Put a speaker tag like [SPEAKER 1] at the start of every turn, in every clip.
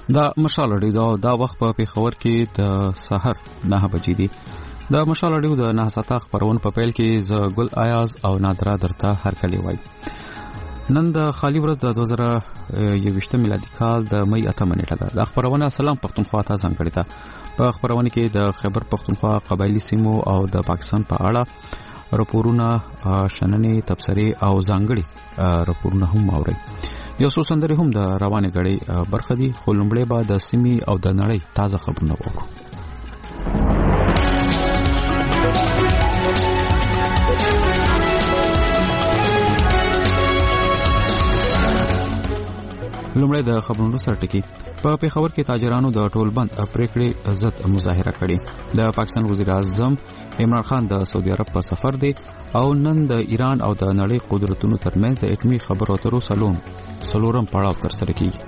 [SPEAKER 1] دا مشال اډیو دا وخت په پیښور کې د سحر 9 بجې دی. د مشال اډیو د 9 خبرونه په پیل کې ز ګل آیاز او نادرا درته هر کلی وای. نن د خالی ورځ د 2021 میلادي کال د مې 8 نیټه ده. د خبرونه سلام پښتونخوا ته ځانګړی ده. په خبرونه کې د خیبر پښتونخوا قبایلی سیمو او د پاکستان په اړه راپورونه، شننې، تبصرې او ځانګړي راپورونه هم اوري. یو څو سندرې هم د روانې غړي برخه دي، خو لومړی به د سیمې او د نړۍ تازه خبرونه وکړو. لومړی د خبرونو سرټکی. په پیښور کې تاجرانو د ټولبند پریکړې ضد مظاهره کړې. د پاکستان وزیر اعظم عمران خان د سعودي عرب په سفر دی او نن د ایران او د نړۍ قدرتونو ترمنځ د اټومي خبرو اترو څلورم پړاو ترسره کیږي.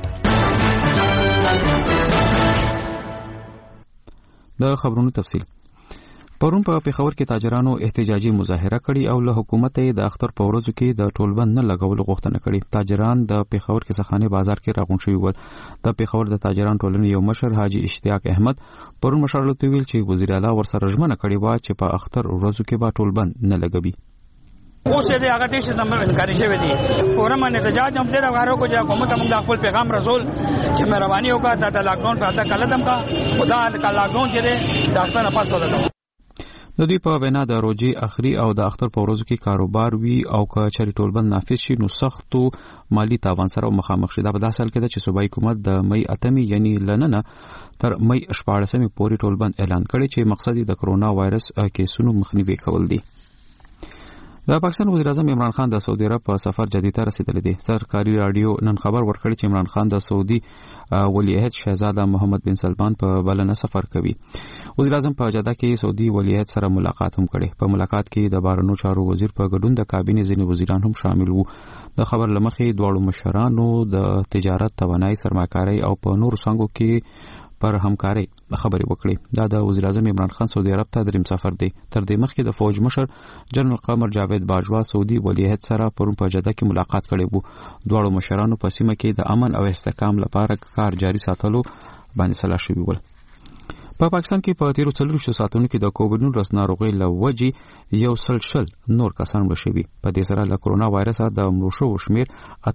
[SPEAKER 1] د خبرونو تفصیل. پرون په پیښور کې تاجرانو احتجاجي مظاهره کړې او له حکومت د اختر په ورځو کې د ټولبند نه لګولو غوښتنه کړې. تاجران د پیښور کې سخانه بازار کې راغون شوي ول. د پیښور د تاجران ټولنې یو مشر حاجی اشتیاق احمد پرون مشرلته ویل چې وزیر اعلی ورسره ژمنه کړې و چې په اختر ورځو کې به ټولبند نه لګوي.
[SPEAKER 2] اوس دې هغه دې نمبر انکاري شوی دی. فورم باندې احتجاج هم دې غواړو کو چې حکومت موږ د خپل پیغام رسول چې مهرباني وکړه د لاک ډاون په اړه کله دم کا خدا د لاک ډاون کې د اختر نه پاس وځو. د دوی په وینا د روزي اخري او د اختر په ورځو کې کاروبار وی او که چاري ټولبند نافذ شي نو سختو مالی تاوان سره مخامخ شي. دا په داسې حال کې ده چې صوبایي حکومت د مې 8 یعنی لننه تر مې 14 پورې ټولبند اعلان کړي چې مقصد د کرونا وایرس کیسونو مخنیوي کول دي. د پاکستان وزیر اعظم عمران خان د سعودي عرب په سفر جدي ته رسیدلی دی. سرکاري رادیو نن خبر ورکړی چې عمران خان د سعودي ولیعهد شهزاده محمد بن سلمان په بلنه سفر کوي. وزیر اعظم په جده کې سعودي ولیعهد سره ملاقات هم کړي. په ملاقات کې د بهرنیو چارو وزیر په ګډون د کابینې ځینې وزیران هم شامل وو. د خبر لمخې دواړو مشرانو د تجارت، توانایي، سرمایه‌کاري او په نورو څنګهو کې پر همکاري خبرې وکړي. دا د وزیر اعظم عمران خان سعودي عرب ته دریم سفر دی. تر دې مخکې د فوج مشر جنرال قمر جاوید باجوا سعودي ولیعهد سره پرون په جده کې ملاقات کړی وو. دواړو مشرانو په سیمه کې د امن او استحکام لپاره کار جاري ساتلو باندې سلا شوي ول. په پاکستان کې په تیرو 4 ساعتونو کې د کووډ-19 ناروغۍ له وجې یو سلسل نور کسان مړه شوي. په دې سره له کرونا وایرس د مړو شوو شمیر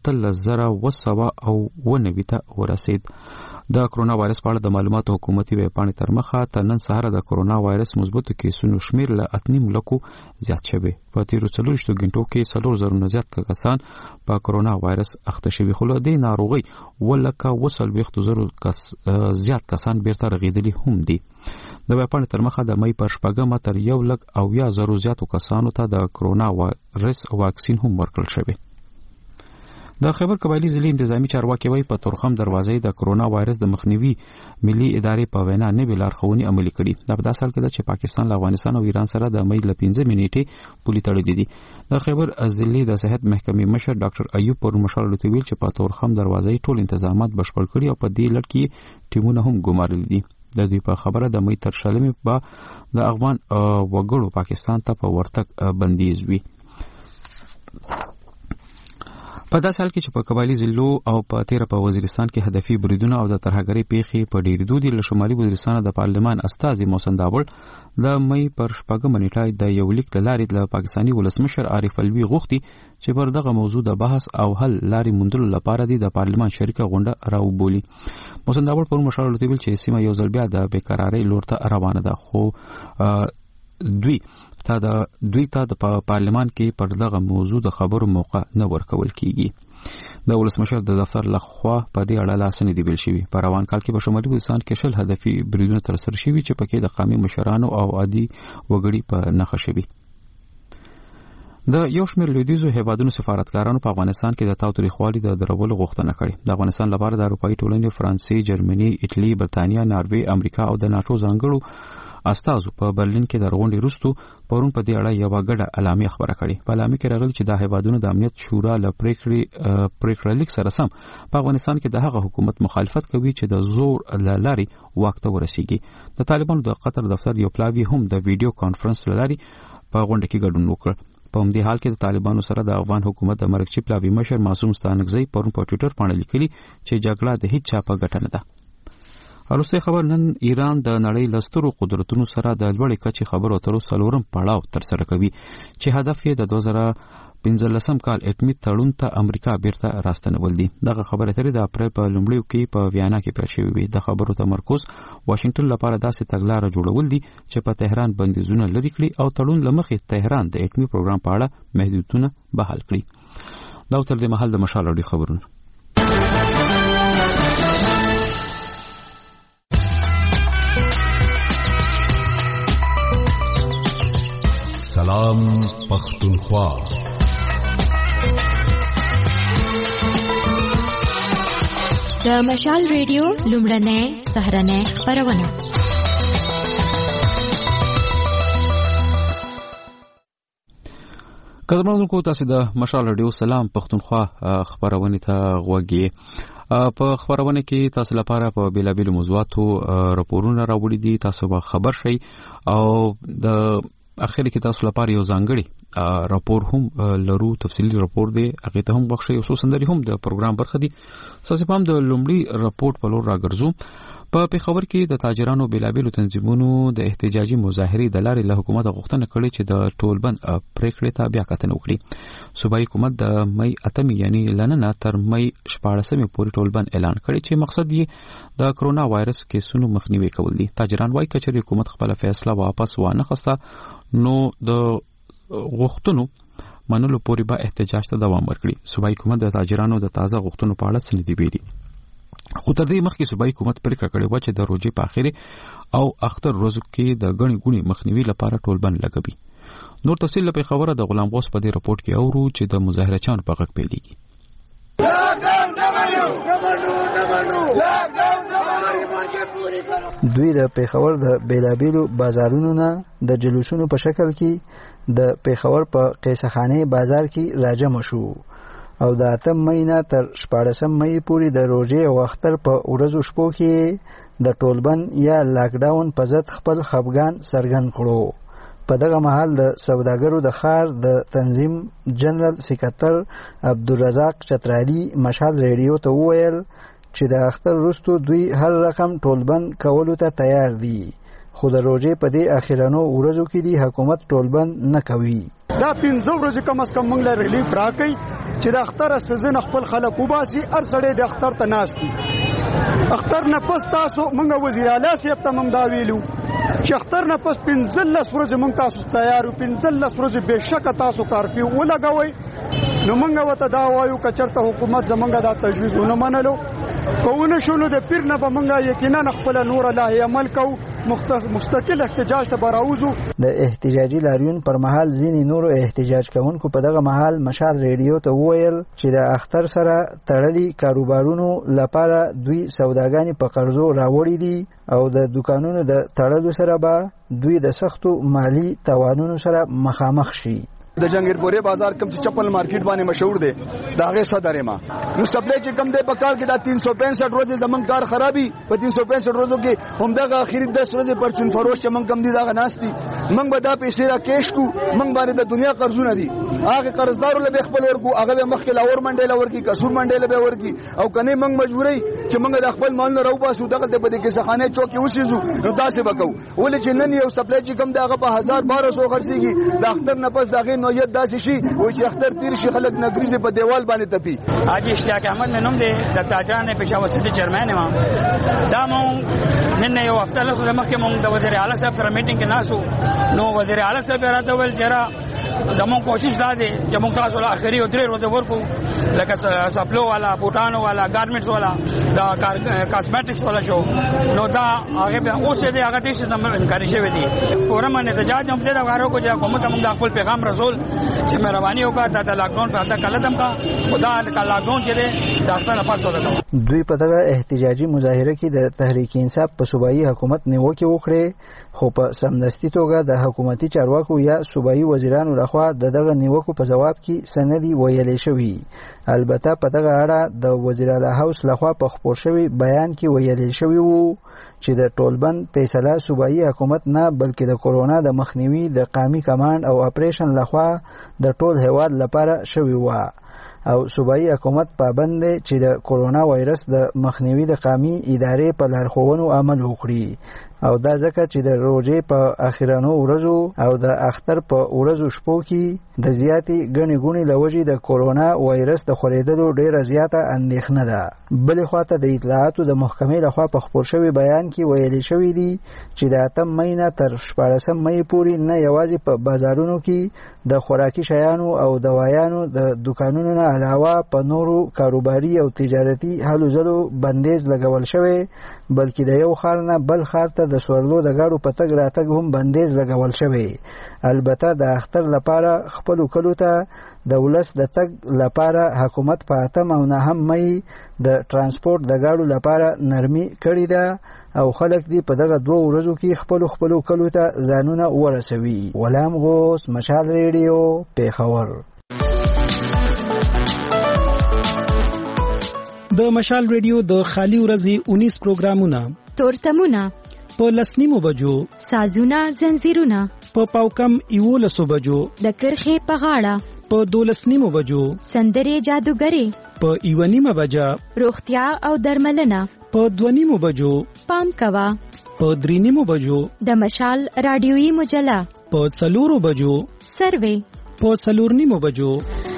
[SPEAKER 2] 18,990 ته ورسید. د کرونا وایرس په اړه د معلوماتو حکومتي ویب پاڼې تر مخه تر نن سهار د کرونا وایرس مثبتو کیسونو شمیر له 8.5 لکو زیات شوی. په تیرو 4 غنټو کې 4,000 زیات کسان په کرونا وایرس اخته شوي. خو له دې ناروغۍ ولکه 20,000 زیات کسان بیرته رغیدلي هم دي. د ویب پاڼې تر مخه د مې پر 4 تر 1,000 زیاتو کسانو ته د کرونا وایرس واکسین هم ورکړل شوی. د خیبر قبایلی ضلع انتظامی چارواکي وایي په تورخم دروازې د کرونا وایرس د مخنیوي ملي ادارې په وینا نوې لارښوونې عملي کړي. دا په داسې حال کې ده چې پاکستان له افغانستان او ایران سره د مې له 15 نیټې پولي تړلې دي. د خیبر ضلع د صحت محکمې مشر ډاکټر ایوب پر مشال لوتویل چې په تورخم دروازې ټول تنظیمات بشپړ کړي او په دې لړ کې ټیمونه هم ګمارل دي. د دوی په خبره د مې تر 40 به د افغان وګړو پاکستان ته په ورتګ بندیز وي. په داسې حال کې چې په قبایلی ضلعو او په تیره په وزیرستان کې هدفي بریدونه او د ترهګرۍ پیښې په ډېرېدو دي. له شمالي وزیرستان د پارلمان استازي محسن داوړ د مې پر 4 نیټه د یو لیک له لارې د پاکستاني ولسمشر عارف الوی غوښتي چې پر دغه موضوع د بحث او حل لارې موندلو لپاره د پارلمان شریکه غونډه راوبولي. محسن داوړ پر مشال لوتویل چې سیمه یو ځل بیا د بیقرارۍ لور ته روانه ده، خو دوی ته د پارلمان کې پر دغه موضوع د خبرو موقع نه ورکول کیږي. د ولسمشر د دفتر لخوا په دې اړه لاسنې دی ویل شوی. په روان کال کې په شمالي وزیرستان کې 10 هدفي بریدونه ترسره شوي چې پکې د قومي مشرانو او عادي وګړي په نښه شوي. د یو شمېر لویدیځو هیوادونو سفارتکارانو په افغانستان کې د تاوتریخوالي د درولو غوښتنه کړې. د افغانستان لپاره د اروپایي ټولنې فرانسې، جرمني، ایټالي، برتانیا، ناروې، امریکا او د ناتو ځانګړو استازو په برلین کې د غونډې وروسته پرون په دې اړه یو غږ اعلامیه خبره کړې. په اعلامیه کې راغلي چې د هیوادونو د امنیت شورا له پریکړې لیک سره سم په افغانستان کې د هغه حکومت مخالفت کوي چې د زور له لارې واک ته ورسیږي. د طالبانو د قطر دفتر یو پلاوی هم د ویډیو کانفرنس له لارې په غونډه کې ګډون وکړ.
[SPEAKER 1] په همدې حال کې د طالبانو سره د افغان حکومت د مرکزي پلاوي مشر معصوم ستانکزی پرون په ټوئیټر باندې لیکلي چې جګړه د هیڅ چا په ګټه نه ده. وروسته خبر نن ایران د نړۍ له سترو قدرتونو سره د لوړې کچې خبرو اترو څلورم پړاو ترسره کوي چې هدف یې د 2015 کال اټومي تړون ته امریکا بیرته راستنول دي. دغه خبره ترې د اپریل په لومړیو کې په ویانا کې پیل شوې وي. د خبرو تمرکز واشنگټن لپاره داسې تګلاره جوړول دي چې په تهران بندیزونه لرې کړي او تړون له مخې تهران د اټومي پروګرام په اړه محدودیتونه بحال کړي. دا تر دې مهال د مشال اړوند خبرونه.
[SPEAKER 3] سلام پختونخوا.
[SPEAKER 4] د مشال ریډیو لومړنۍ سهرنۍ خبرونه.
[SPEAKER 1] قدرمنونکو تاسو د مشال ریډیو سلام پختونخوا خبرونه ته غوږی. په خبرونه کې تاسو لپاره په بیلابیل موضوعاتو راپورونه راوړي دي. تاسو به خبر شئ او د اخر کې تاسو لپاره یو ځانګړي راپور هم لرو، تفصیلی راپور دی، هغه ته هم بخښي او سندري هم د پروګرام برخه دي. ساسي پام د لومړي راپورټ په لور راګرځو. په پیښور کې د تاجرانو بیلابیلو تنظیمونو د احتجاجي مظاهرې د لارې له حکومت غوښتنه کړې چې د ټولبند پریکړې ته بیا کتنه وکړي. صوبایي حکومت د مئی 8 یعنی لننه تر مئی 14 پورې ټولبند اعلان کړی چې مقصد یې د کرونا وایرس کیسونو مخنیوي کول دي. تاجران وايي کچې حکومت خپل فیصله واپس وانه خسته نو د غوښتنو منلو پورې به احتجاج ته دوام ورکړي. صوبایي حکومت د تاجرانو د تازه غوښتنو په اړه څه ندي ویلي. خو تر دې مخکې صوبایي حکومت پریکړه کړې و چې د روزې په اخر او اختر ورځو کې د غني ګوني مخنیوي لپاره ټولبند لګوي. نور تفصیل په خبره د غلام غوث په دې راپورټ کې اورو چې د مظاهرچیانو په غږ پیلېږي.
[SPEAKER 5] دوی د پیښور د بیلابیلو بازارونو نه د جلوسونو په شکل کې د پیښور په قیصخانه بازار کې راجم شو او د 8 مئی نه تر 14 مئی پورې د روزې او اختر په ورځو شپو کې د ټولبند یا لاک ډاون په ضد خپل خپګان څرګند کړو. په دغه مهال د سوداګرو د ښار د تنظیم جنرال سکرټر عبدالرزاق چترالي مشال ریډیو ته وویل چې د اختر وروسته دوی هر رقم ټولبند کولو ته تیار دي، خو د روزې په دې اخرانو ورځو کې دی حکومت ټولبند نه کوي.
[SPEAKER 6] دا 15 ورځې کم از کم موږ له ریلیف راکړي چې د اختر سیزن خپل خلک وباسي. هر سړی د اختر ته ناست دي. اختر نه پس تاسو موږ وزیر اعلی صاحب ته موږ دا ویلو چې اختر نه پس 15 ورځې موږ تاسو تیار یو. 15 ورځې بهشکه تاسو کارفیو ولګوئ. نو موږ وته دا وایو که چېرته حکومت زموږ دا تجویز ونه منلو کوونه شنو د پیر نه به موږ یقینا خپل نور الله عمل کوو، مستقل احتجاج ته براوزو.
[SPEAKER 5] د احتجاجي لاریون پر مهال ځینې نورو احتجاج کوونکو په دغه مهال مشال ریډیو ته وویل چې د اختر سره تړلي کاروبارونو لپاره دوی سوداګانې په قرضو راوړي دي او د دکانونو د تړلو سره به دوی د سختو مالی تاوانونو سره مخامخ شي.
[SPEAKER 6] د جنگیرپورې بازار کم چې چپل مارکیټ باندې مشهور دی دا هغه صدر ما نو سپلای چې کم دی په کال کې دا 365 ورځې زمون کار خرابي. په 365 ورځو کې هم دغه اخیری 10 ورځې پرچون فروش چې من کم دي دا ناشتي من به دا پیسې را کېش کو. من باندې د دنیا قرضونه دي، هغه قرضدارو له خپل ورکو، هغه مخکې لاور منډه ورکی، کسور منډه له ورکی او کني من مجبورای چې موږ د خپل مال نه راوباسو. دغه د بده کې ځخانه چوکي وسیزو نو تاسو وکاو ولې چې نن یو سپلای چې کم دی هغه په 1200 خرڅيږي. د اختر نه پس دغه نویت داسې شي و چې اختر تیر شي خلک نګریزه په دیوال باندې تپي.
[SPEAKER 2] حاجی اشتیاق احمد منوم دی د تاجران پېښور سیټي چیرمن ما دا مون نن یو هفته له مخکې مونږ د وزیر اعلی صاحب سره میټینګ کې ناسو. نو وزیر اعلی صاحب راته ویل چې زمون کوشش دا دی چې مونږ تاسو له اخري او درې ورځې ورکو لکه سپلو والا، بوټانو والا، ګارمنټس والا، دا کاسمیټکس والا شو. نو دا هغه به اوس دې هغه دې څه امکان شوی دی. فورم احتجاج هم دې دا غواړو چې حکومت موږ خپل پیغام رسول چې مهرباني وکړه د لاک ډاون په اړه کلدم کا خدا د لاک ډاون چې د داستان په پاسو راځي.
[SPEAKER 5] دوی په دغه احتجاجي مظاهره کې د تحریک انصاف په صوبایي حکومت نیوکه وکړه خو په سمدستي توګه د حکومتي چارواکو یا صوبایي وزیرانو لخوا دغه نیوکو په جواب کې سندي ویلې شوی. البته په دغه اړه د وزیر اعلی هاوس لخوا په خپور شوی بیان کې ویلې شوی وو چې د ټولبند فیصله صوبایي حکومت نه بلکې د کورونا د مخنیوي د قومي کمانډ او اپریشن لخوا د ټول هیواد لپاره شوی و او صوبایي حکومت پابند دی چې د کورونا وایرس د مخنیوي د قومي ادارې په لارښوونو عمل وکړي او دا ځکه چې د روژې په اخرانو ورځو او د اختر په ورځو شپو کې د زیاتې ګڼې ګوڼې له وجې د کورونا وایرس د خورېدلو ډېره زیاته اندېښنه ده. بلې خواته د اطلاعاتو د محکمې لخوا په خپور شوي بیان کې ویلې شوي دي چې د 8 مۍ نه تر 14 مۍ پورې نه یوازې په بازارونو کې د خوراکي شیانو او دوایانو د دوکانونو نه علاوه په نورو کاروباري او تجارتي هلو ځلو بندیز لګول شوی بلکې د یو ښار نه بل ښار ته د سورلو د ګاډو په تګ راتګ هم بندیز لګول شوی. البته د اختر لپاره خپلو کلو ته د ولس د تګ لپاره حکومت په 8 او 9 مۍ د ترانسپورت د ګاډو لپاره نرمي کړې ده او خلک دی په دغه 2 ورځو کې خپلو کلو ته ځانونه ورسوي. غلام غوث، مشال ریډیو، پیښور.
[SPEAKER 7] د مشال ریډیو د خالی ورځې 19 پروګرامونه
[SPEAKER 4] تورتمونه
[SPEAKER 7] په لسنیمو بجو،
[SPEAKER 4] سازونه زنجیرونه
[SPEAKER 7] په پاوکم 11 بجو،
[SPEAKER 4] د کرخې په غاړه
[SPEAKER 7] په 12 بجو،
[SPEAKER 4] سندرې جادوګرې
[SPEAKER 7] په 1 بجا،
[SPEAKER 4] روغتیا او درملنه
[SPEAKER 7] په 2 بجو،
[SPEAKER 4] پام کوا
[SPEAKER 7] په 3 بجو،
[SPEAKER 4] د مشال رادیویی مجله
[SPEAKER 7] په 4 بجو،
[SPEAKER 4] سروې
[SPEAKER 7] په 4 بجو.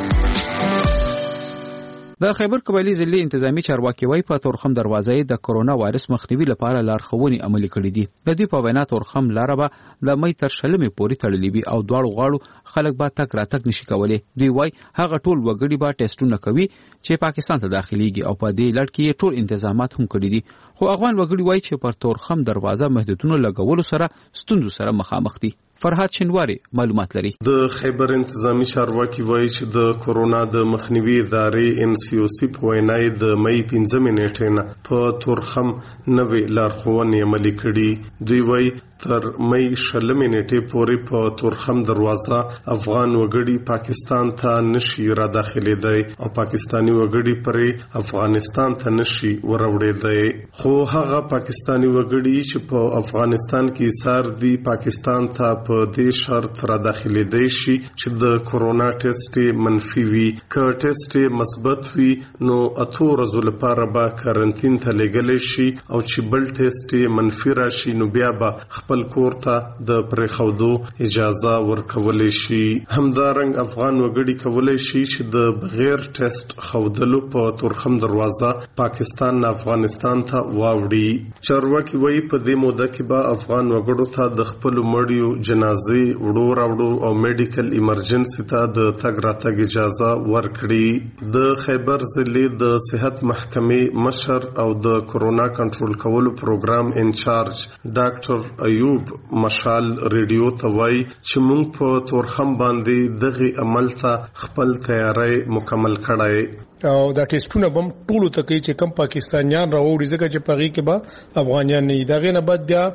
[SPEAKER 1] د خیبر قبایلی ضلع انتظامی چارواکي وایي په تورخم دروازې د کورونا وایرس مخنیوي لپاره لارښوونې عملي کړې دي. د دې په وینا تورخم لاره به د مۍ تر 20 پورې تړلې وي او دواړو غاړو خلک به تک راتک نشي کولای. دوی وایي هغه ټول وګړي به ټیسټونه کوي چې پاکستان ته داخليږي او په دې لړ کې ټول انتظامات هم کړی دي. خو افغان وګړي وایي چې پر تورخم دروازه محدودونو لګولو سره ستوندو سره مخامخ دي. فرهاد شنواری معلومات لري.
[SPEAKER 8] د خیبر انتظامی چارواکي وایي چې د کورونا د مخنیوي ادارې NCOC په وینای د مۍ 15 نیټې نه په تورخم نوې لارښوونې عملي کړي. دوی وایي تر مۍ 20 نیټې پورې په تورخم دروازه افغان وګړي پاکستان ته نشي را داخليدای او پاکستانی وګړي پرې افغانستان ته نشي وروړېدای. خو هغه پاکستانی وګړي چې په افغانستان کې سار دي پاکستان ته په دې شرط را داخليدای شي چې د کورونا ټیسټ منفي وي. که ټیسټ مثبت وي نو 8 ورځې لپاره به کارانتین ته لګل شي او چې بل ټیسټ منفي راشي نو بیا به خپل کور ته د پرېښودو اجازه ورکول شي. همدارنګ افغان وګړي کولای شي چې د بغیر ټیسټ خودلو په تورخم دروازه پاکستان نه افغانستان ته واوړي. چارواکي وایي په دې موده کې به افغان وګړو ته د خپل مړیو جنازې وړو راوړو او میډیکل ایمرجنسي ته د تګ راتګ اجازه ورکړي. د خیبر ضلع د صحت محکمې مشر او د کورونا کنټرول کولو پروګرام انچارج ډاکټر ایوب مشال ریډیو ته وایي چې موږ په تورخم باندې دغه عمل ته خپل تیاری مکمل کړای
[SPEAKER 9] او دا ټیسټونه بم ټولو ته کوي چې کم پاکستانیان راوړي ځکه چې پغې کې به افغانیان نه دغه نه بعد بیا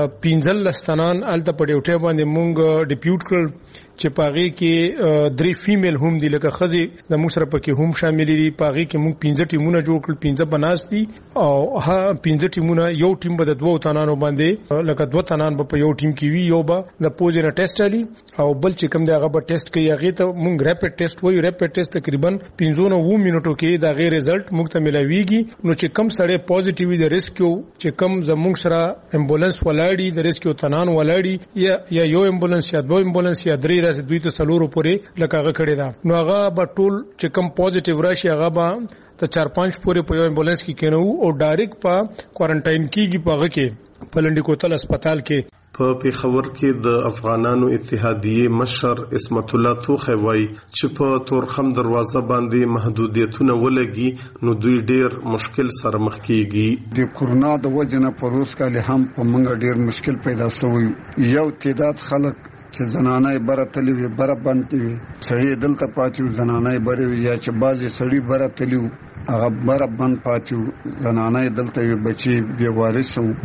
[SPEAKER 9] 15 لستانان الته په ډیوټه باندې مونږ ډیپیوټ کړ چې پغې کې 3 فیمیل هم دي لکه خزي د موږ سره پکې هم شامل دي. پغې کې مونږ 15 ټیمونه جوړ کړل، 15 بناستي او ها 15 ټیمونه یو ټیم به د 2 تنانو باندې لکه 2 تنان په یو ټیم کې وي، یو به د پوزینه ټیسټ علي او بل چې کوم دی هغه به ټیسټ کوي. هغه ته مونږ ریپټ ټیسټ وایو. ریپټ ټیسټ تقریبا 15 منټو کې دا غیر رزلټ موږ ته ملاويږي. نو چې کم سړی پوزټیو دی ریسکیو چې کم زموږ سره امبولانس ولاړی د ریسکیو تنان ولاړی یا یو امبولانس یا 2 امبولانس یا 3 راځي دوی ته سلورو پورې لکه کړی دا. نو هغه به ټول چې کم پوزټیو راشي هغه به ته 4-5 پورې په یو امبولانس کې کېنو او ډایرکټ په کوارنټاین کېږي پغه کې په لنډی کوتل هسپتال کې.
[SPEAKER 8] په پیښور کې د افغانانو اتحادیه مشر اسمت الله توخی وایي چې په تورخم دروازه باندې محدودیتونه ولګي نو دوی ډیر مشکل سره مخ کیږي.
[SPEAKER 10] د کورونا د وجنه پروس کال هم په منګه ډیر مشکل پیدا شوی. یو تعداد خلک چې زنانای بره تلوي بره باندې سړی دلته پاتیو زنانای بره یا چې بازي سړی بره تلو هغه بره باندې پاتیو زنانای دلته بچي بي وارثو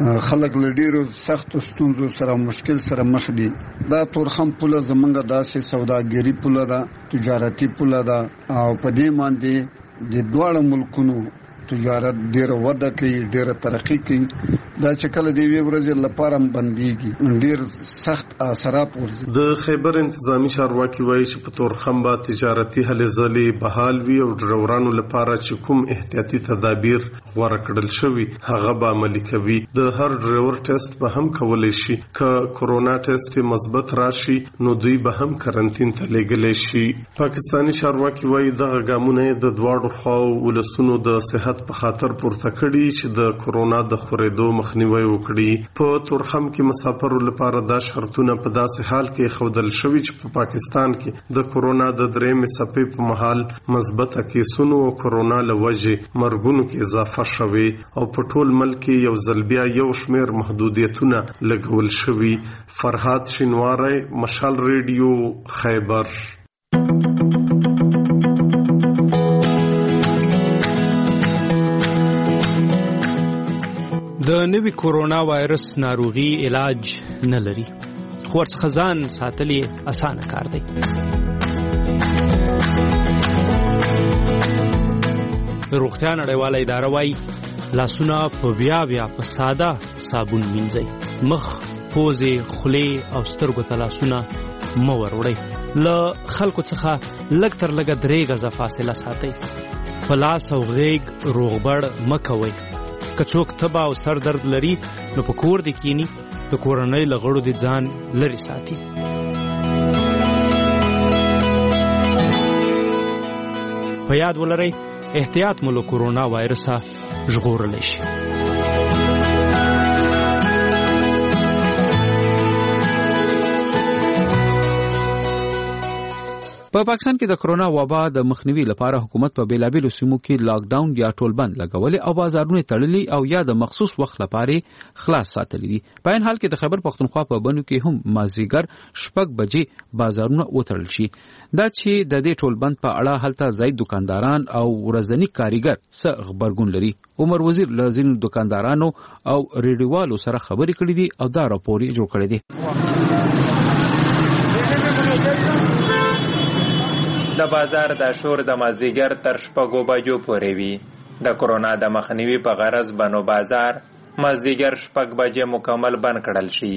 [SPEAKER 10] خلک له ډیرو سختو ستونزو سره مشکل سره مخ دي. دا تورخم پوله زمونږ داسې سوداګري پوله ده، تجارتي پوله ده او په دې باندې د دواړو ملکونو تجارت ډیره وده کوي، ډیره ترقی کوي. دا چې کله دی وی ورځ لپاره بنديږي ډیر سخت اثرات ورځي.
[SPEAKER 8] د خیبر انتظامی چارواکي وایي چې په تورخم با تجارتي هلې ځلې بحال وي او ډرورانو لپاره چې کوم احتیاطي تدابیر غوړه کړل شوی هغه به عملي کوي. د هر ډرور ټیسټ به هم کولای شي، که کورونا ټیسټ مثبت راشي نو دوی به هم کرنټین ته لېږلی شي. پاکستاني چارواکي وایي دغه ګامونه د دواړو خواو ولسونو د صحت په خاطر پورته کړي چې د کورونا د خورېدو مخنیوي وکړي. په تورخم کې مسافرو لپاره دا شرطونه په داسې حال کې ښودل شوي چې په پاکستان کې د کورونا د درېیمې څپې په مهال مثبته کیسونو او کورونا له وجې مرګونو کې اضافه شوې او په ټول ملک کې یو ځل بیا یو شمېر محدودیتونه لګول شوي. فرهاد شینواری، مشال ریډیو، خیبر.
[SPEAKER 11] د نوي کورونا وایرس ناروغي علاج نه لري، خو ورڅخه ځان ساتل یې اسانه کار دی. روغتیا نړیواله اداره وایي لاسونه په بیا په ساده صابون مینځئ. مخ، پوزې، خولې او سترګو ته لاسونه مه وروړئ. له خلکو څخه لږ تر لږه 3 غزه فاصله ساتئ. په لاس او غیږ روغبړ مه کوئ. که څوک تبه او سر درد لري نو په کور دې کینی، د کورنۍ له غړو دې ځان لرې ساتي. په یاد ولرئ احتیاط مو له کورونا وایرسه ژغورلی شي.
[SPEAKER 1] په پاکستان کې د کرونا وبا د مخنیوي لپاره حکومت په بیلابیلو سیمو کې لاک ډاون یا ټول بند لګولې او بازارونه تړلي او یا د مخصوص وخت لپاره خلاص ساتلي دي. په این حال کې د خیبر پښتونخوا په بنو کې هم مازیګر 6 بجې بازارونه وتړل شي. دا چې د دې ټول بند په اړه هلته ځای دکانداران او ورځنی کاریګر څه خبرګون لري. عمر وزیر له ځینو دکاندارانو او ریډیوالو سره خبرې کړې دي او دا راپور یې جوړ کړی دی.
[SPEAKER 12] د بازار د شور د مازدیګر تر 6 بجو پورې وي. د کرونا د مخنیوي په غرض بنو بازار مازدیګر 6 بجې مکمل بند کړل شي.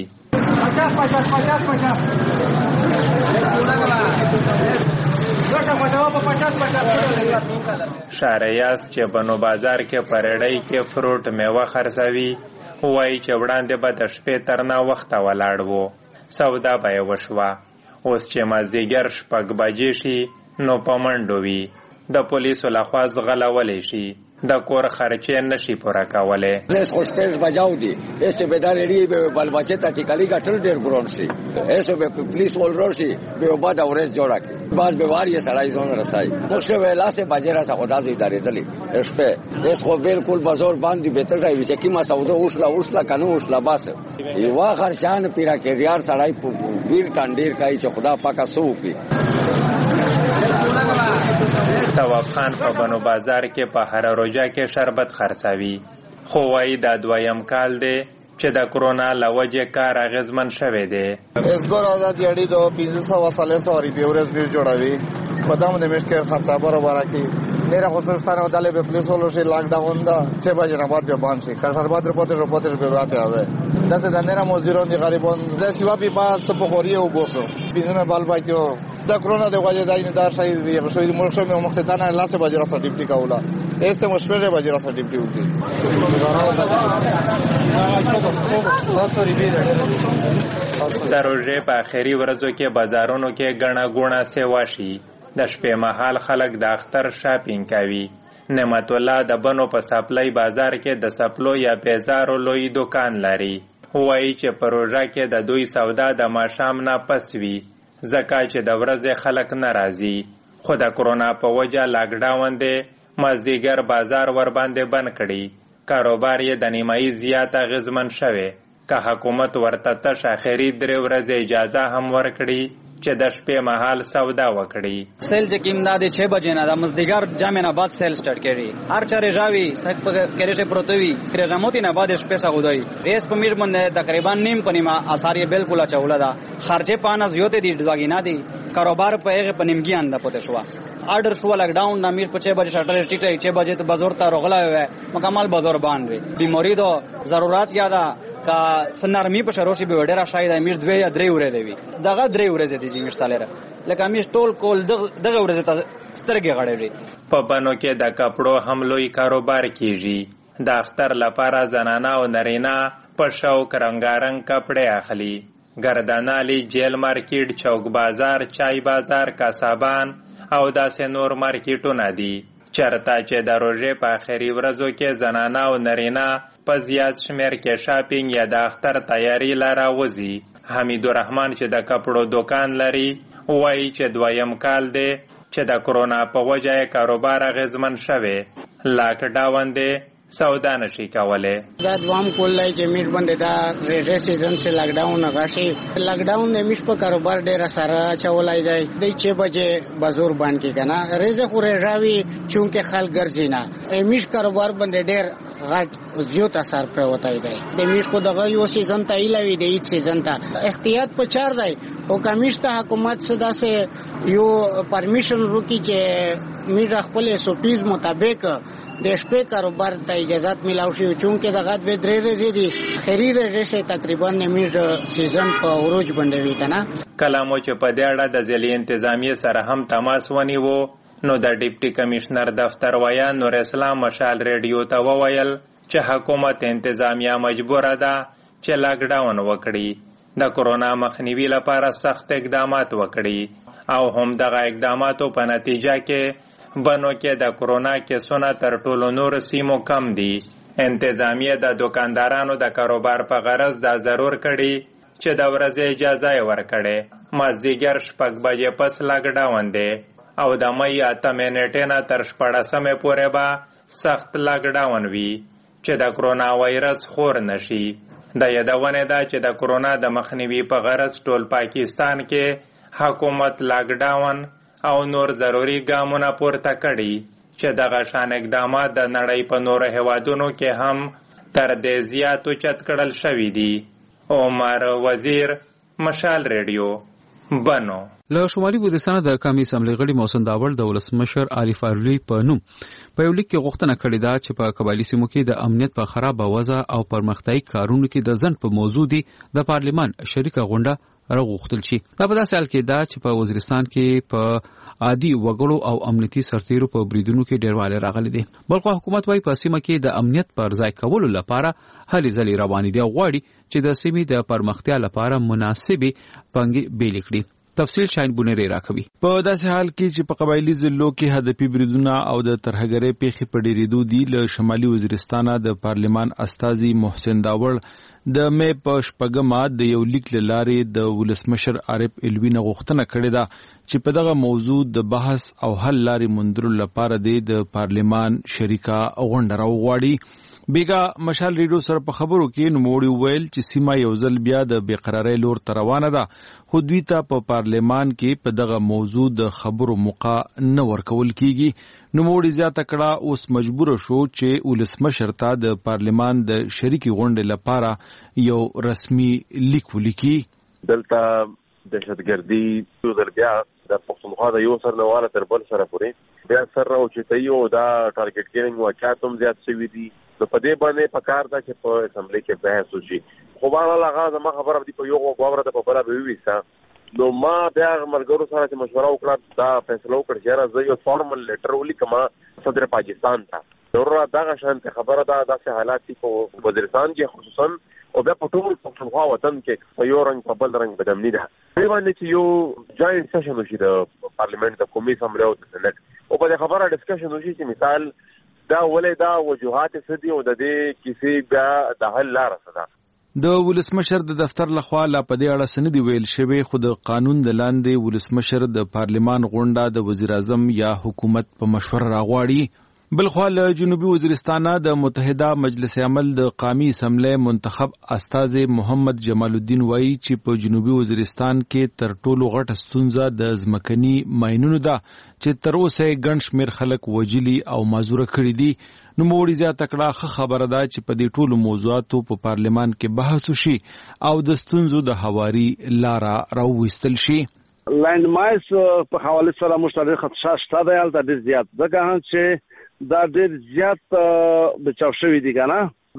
[SPEAKER 12] شهریاست چې بنو بازار کې پرېړۍ کې فروټ میوه خرڅوي وایي چې وړاندې به د شپې تر نه وخته ولاړ وو، سودا به یې وشوه. اوس چې مازدیګر 6 بجې شي نو په منډو وي. د پولیسو لخوا ځغلولی شي، د کور خرچې نشي پوره کولی.
[SPEAKER 13] خو 6 بجاو دي، ایسو به دا لري به بل بچه ته ټیکالي ګټل ډېر ګران شي. ایسو به پولیس ولرو شي به بعد اورز جوړه کړي. باز به واری سړی ځون رسای. مخشه ویلاسه بجې را څخه داسې ادارې دلی. شپه ایس خو بالکل بازار باندې به تل راوي چې کی ما سودا اوسلا کنو اوسلا باس. یو خرچان پیرا کې یار سړی ویر ټانډیر کوي چې خدا پاکه سو کوي.
[SPEAKER 12] تواب خان په بنو بازار کې په هر روزه کې شربت خرڅوي، خو وايي دا 2یم کال دی چې د کرونا له وجې کار اغېزمن شوی دی.
[SPEAKER 14] اسګور آزاد یړي د 500 روپیې ورځ به جوړوي. په دامن د مشکل خرڅه برابر کی میرا خوشستان و داله به پولیس ولو شي لاک ډاون دا 6 بجې نه بعد به بند شي. کار بعد رپورټر به راته اوه دته د نره مزدوران دي غریبان د سیوا به بعد سپخوري او بوسو بيزنه بال باکیو د کرونا د وجې داینه دار شي به شوی مرشه مې مقصدانه لاسه بجې را سرټیفیکټ کولا este مشپره بجې را سرټیفیکټ
[SPEAKER 12] د روژې په آخري ورځو کې بازارونو کې ګڼه ګوڼه سیوا شي. د شپې مهال خلک د اختر شاپینګ کوي. نعمت الله د بنو په سپلای بازار کې د سپلو یا پیزارو لوی دکان لري. وایي چې په روژه کې د دوی سودا د ماښام نه پس وي ځکه چې د ورځې خلک نه راځي. خو د کرونا په وجه لاکډاون دی، مازدیګر بازار ور باندې بند کړي. کاروبار یې د نیمایي زیات اغېزمن شوی. که حکومت ورته تش اخري 3 ورځې اجازه هم ورکړي چې د شپې مهال سودا وکړي.
[SPEAKER 15] سیل چې کیم دا د 6 بجې نه د مزدګر جامع نه بعد سیل سٹارټ کړي. هر چا رجاوي سک په کېرشه پروتوي کرجاموتی نه بعد شپې سودای ریس په میر باندې تقریبا نیم پنیما اثر یې بالکل چوله دا خرچه پانه زیوت دي دواګینا دي کاروبار په هغه پنیمګي انده پته شو. آرډر شو لاک ډاون د امیر په 6 بجې شټر ټیټه 6 بجې ته بازار ته رغلا وي مکمل بازار باندې بیماری دو ضرورت یاده کا سنرمی په شروشي به ډیره شاید امیر 2 یا 3 ورځې دی دغه 3 ورځې دي چې مثالره لکه امیر ټول کول دغه ورځې ته سترګې غړېږي.
[SPEAKER 12] په بانو کې د کپړو هم لوی کاروبار کیږي. د اختر لپاره زنانه او نارینه په شوق رنگارنګ کپڑے اخلي. گردانالی جیل مارکیټ، چوک بازار، چای بازار، کاسابان او داسې نور مارکیټونه دي چرته چې د روژې په آخري ورځو کې زنانه او نارینه په زیات شمیر کې شاپینګ یا د اختر تیاری لاره وځي. حمیدالرحمن چې د کپړو دکان لري وایي چې 2یم کال دی چې د کرونا په وجه کاروبار اغیزمن شوی. لاک ډاون دی سودا نشي کوله.
[SPEAKER 16] دا دوام کولای چې میټ باندې دا ریډ سیزن سے لاک ډاون غشي لاک ډاون د میټ په کاروبار ډیر سره چولای دی د 6 بجې بازار باندې کنه ریزه خو راوي چونکه خلک ګرځي نه میټ کاروبار باندې ډیر غټ زیات اثر پر وتاي دی. د میټ کو دغه یو سیزن ته ایلوي دی سیزن ته احتیاط په چار دی او کمیش ته حکومت صدا سے یو پرمیشن روکی چې میټ خپل سوپیز مطابق د شپې کاروبار ته اجازه ملاو شي چونکه دغه 2 ورځې دي خري رشه تقریبا میټ سیزن په اوروج باندې وی کنه.
[SPEAKER 12] کلامو چې په دې اړه د ضلع انتظامیه سره هم تماس ونیو نو د ډیپټي کمشنر دفتر ویا نور اسلام مشال ریډیو ته وویل چې حکومت انتظامیه مجبوره ده چې لاک ډاون وکړي د کرونا مخنیوي لپاره سخت اقدامات وکړي او هم دغه اقداماتو په نتیجه کې بنو کې د کرونا کیسونه تر ټولو نور سیمو کم دي. انتظامیه د دکاندارانو د کاروبار په غرض دا ضرور کړي چې د ورځې اجازه ورکړي. مازدیګر 6 بجې پس لاک ډاون دی او د مې 8 نیټې نه تر 14 پورې به سخت لاک ډاون وي چې د کرونا وایرس خور نشي. د یادونه ده چې د کرونا د مخنیوي په غرض ټول پاکستان کې حکومت لاک ډاون او نور ضروری ګامونه پورته کړي چې دغه شان اقدامات د نړۍ په نورو هیوادونو کې هم تر دې زیات اوچت کړل شوي دي. عمر وزیر، مشال ریډیو، بنو.
[SPEAKER 1] له شمالي بلوچستان د قومي اسمبلی غړي محسن داوړ د ولسمشر عارف عرلوی په نوم په یو لیک کې غوښتنه کړې ده چې په قبایلي سیمو کې د امنیت په خراب وضع او پرمختیایي کارونو کې د ځنډ په موضوع دي د پارلیمان شریکه غونډه راغوښتل شي. دا په داسې حال کې ده چې په وزیرستان کې په عادي وګړو او امنیتي سرتیرو په بریدونو کې ډیروالی راغلی دی. بلخو حکومت وايي په سیمه کې د امنیت پر ځای کولو لپاره هلې ځلې روانې دي او غواړي چې د سیمې د پرمختیا لپاره مناسبې پنګې بیلې کړي. تفصیل شاین بونری راکوي.
[SPEAKER 17] په داسې حال کې چې په قبایلی ضلعو کې هدفي بریدونه او د ترهګرۍ پیښې په ډېرېدو دي له شمالي وزیرستان د پارلمان استازي محسن داوړ د مې په 6 د یو لیک له لارې د ولسمشر عارف علوی نه غوښتنه کړې ده چې په دغه موضوع د بحث او حل لارې موندلو لپاره د پارلمان شریکه غونډه راوغواړي. بیگا مشال ریډیو سره په خبرو کې نوموړي وویل چې سیمه یو ځل بیا د بېقرارۍ لور ته روانه ده خو دوی ته په پارلمان کې په دغه موضوع د خبرو موقع نه ورکول کیږي. نوموړي زیاته کړه اوس مجبور شو چې ولسمشر ته د پارلمان د شریکې غونډې لپاره یو رسمي لیک ولیکي.
[SPEAKER 18] دلته دهشتګردي یو ځل بیا د پښتونخوا د یو سر نه واله تر بل سره پورې بیا سر راوچتوي او دا ټارګټ کیرنګ واقعات هم زیات شوي دي. نو په دې باندې پکار ده چې په اسمبلی کې بحث وشي. خو بهرحال هغه زما خبره دی په یو غوړه د په بله به وویسته نو ما بیا ملګرو سره چې مشوره وکړه دا فیصله وکړه چې زه یو فارمل لیټر ولیکم صدر پاکستان ته. ضرورت دغه شانتې خبره ده داسې حالات دي په وزیرستان کې خصوصا او بیا په ټول پښتونخوا وطن کې په یو رنګ په بل رنګ بدامني ده. دې باندې چې یو جاینټ سیشن وشي د پارلیمنت د قومي اسمبلی او د سېنات او په دې خبره ډسکشن وشي چې مثال دا ولې دا وجوهات څه دي او د دې کیسې بیا د حل لاره څه ده.
[SPEAKER 17] د ولسمشر د دفتر لخوا لا په دې اړه سندې ویل شوی خو د قانون د لاندې ولسمشر د پارلمان غونډه د وزیر اعظم یا حکومت په مشوره راغواړي. بلخوا له جنوبي وزیرستان د متحده مجلس عمل د قومي اسمبلی منتخب استاذ محمد جمال الدین وایي چې په جنوبي وزیرستان کې تر ټولو غټه ستونزه د ځمکني ماینونو ده چې تر اوسه ګڼ شمېر خلک وژلي او معذوره کړي دي. نوموړي زیاته کړه خبره ده چې په دې ټولو موضوعاتو په پارلمان کې بحث وشي او د ستونزو د هواري لاره راوویستل شي.
[SPEAKER 19] لینډ ماینز په حواله سره مشترک خدشات شته دی البته ډیر زیات ځکه چې دا ډیر زیات بچاو شوی دی کنه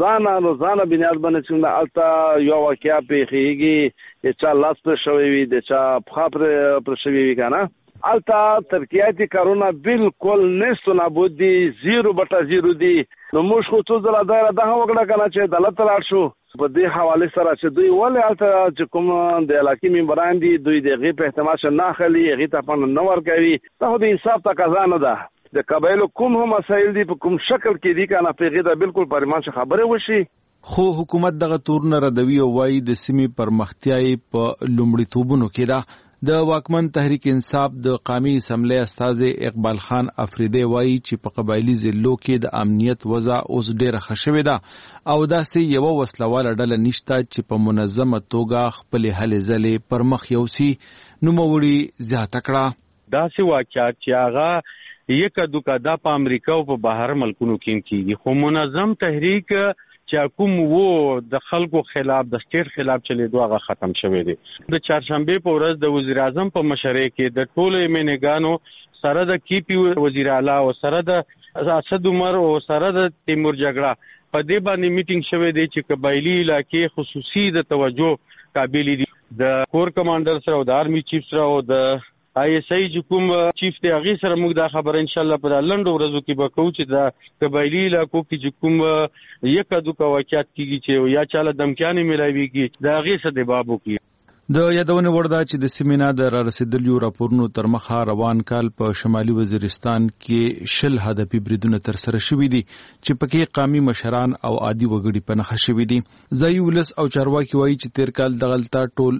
[SPEAKER 19] ځان بنیاد باندې څنګه البته یو واقعیا پیښیږي چې لاس پر شوی وي د چا خاطر پر شوی وي کنه البته ترکیاتی کارونا بالکل نشته نابود دي 0/0 دي نو موږ خو څو ځله دا وکړه کنه چې عدالت لاړ شو په دې حواله سره چې دوی ولې البته چې کوم د علاقې ممبران دي دوی دغه په احتمال نه خلی هغه ته پن نه ورکوي ته د انصاف تقاضا نه ده د قبایلو کوم هم مسایل دي په کوم شکل کې دي کنه په غیدا بالکل پرمان خبره وشي.
[SPEAKER 17] خو حکومت دغه تورن ردوی او وای د سیمې پرمختیاي په لومړیتوبونو کې ده. د واکمن تحریک انصاف د قومي اسمبلی استاذ اقبال خان افریدی وایي چې په قبایلی ضلعو کې د امنیت وضع اوس ډیره ښه شوې ده او داسې یوه وسلواله ډله نشته چې په منظمه توګه خپلې هلې ځلې پر مخ یوسي. نوموړي زیاته کړه
[SPEAKER 20] داسې واقعات چې هغه یکه دوکه دا په امریکا او په بهر ملکونو کې کیږي خو منظم تحریک چې کوم وو د خلکو خلاف د سټیټ خلاف چلی دوغه ختم شوه دي. د چهارشنبه په ورځ د وزیر اعظم په مشرۍ کې د ټولو ایمنګانو سره د کیپی وزیر اعلی او سره د اسد عمر او سره د تیمور جګړه په دې باندې میټینګ شوه دي چې قبایلی علاقې خصوصي د توجه قابل دي. د کور کمانډر سره او د آرمي چیف سره او د ISI چې کوم چیف دی هغه سره موږ دا خبره ان شاء الله په لندو ورځو کې به کوو چې دا قبایلی علاقو کې چې کوم یک دوه واقعات کیږي چې یا چاله دمکانې ملایويږي دا هغه څه دی بابو کې.
[SPEAKER 17] د یادونه ورده چې د سیمینا د رسیدلیو راپورونو تر مخه روان کال په شمالي وزیرستان کې 10 هدفي بریدونه تر سره شوي دي چې پکې قومي مشران او عادي وګړي په نښه شوي دي. ځایي ولس او چارواکي وایي چې تیر کال دغلطه ټول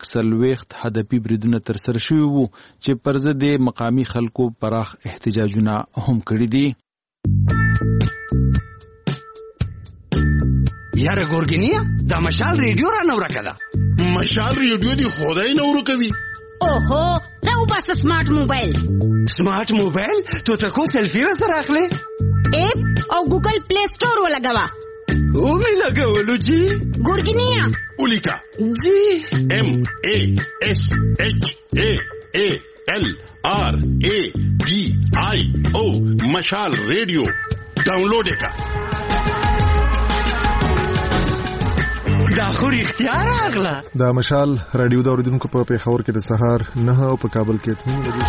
[SPEAKER 17] 40 هدفي بریدونه تر سره شوي وو چې پر ضد مقامي خلکو پراخ احتجاجونه هم کړي دي.
[SPEAKER 21] یاره ګورګینیا دا مشال ریډیو را نو راکړه.
[SPEAKER 22] مشال ریډیو دی خدای نه ورکوي.
[SPEAKER 23] اوهو راو بس سمارټ
[SPEAKER 21] موبایل تو ته کو سلفي را سره اخلي
[SPEAKER 23] اپ او ګوګل پلی سٹور ولګوا
[SPEAKER 21] او می لګولو جی
[SPEAKER 23] ګورګینیا
[SPEAKER 22] ولیکا
[SPEAKER 21] جی
[SPEAKER 22] MASHALRADIO مشال ریډیو ډاونلوډ وکړه.
[SPEAKER 21] دا خو اختیار اغلا
[SPEAKER 24] دا مشال رادیو دا اوریدونکو په پیښور کې د سهار 9 او په کابل کې 8 بجې.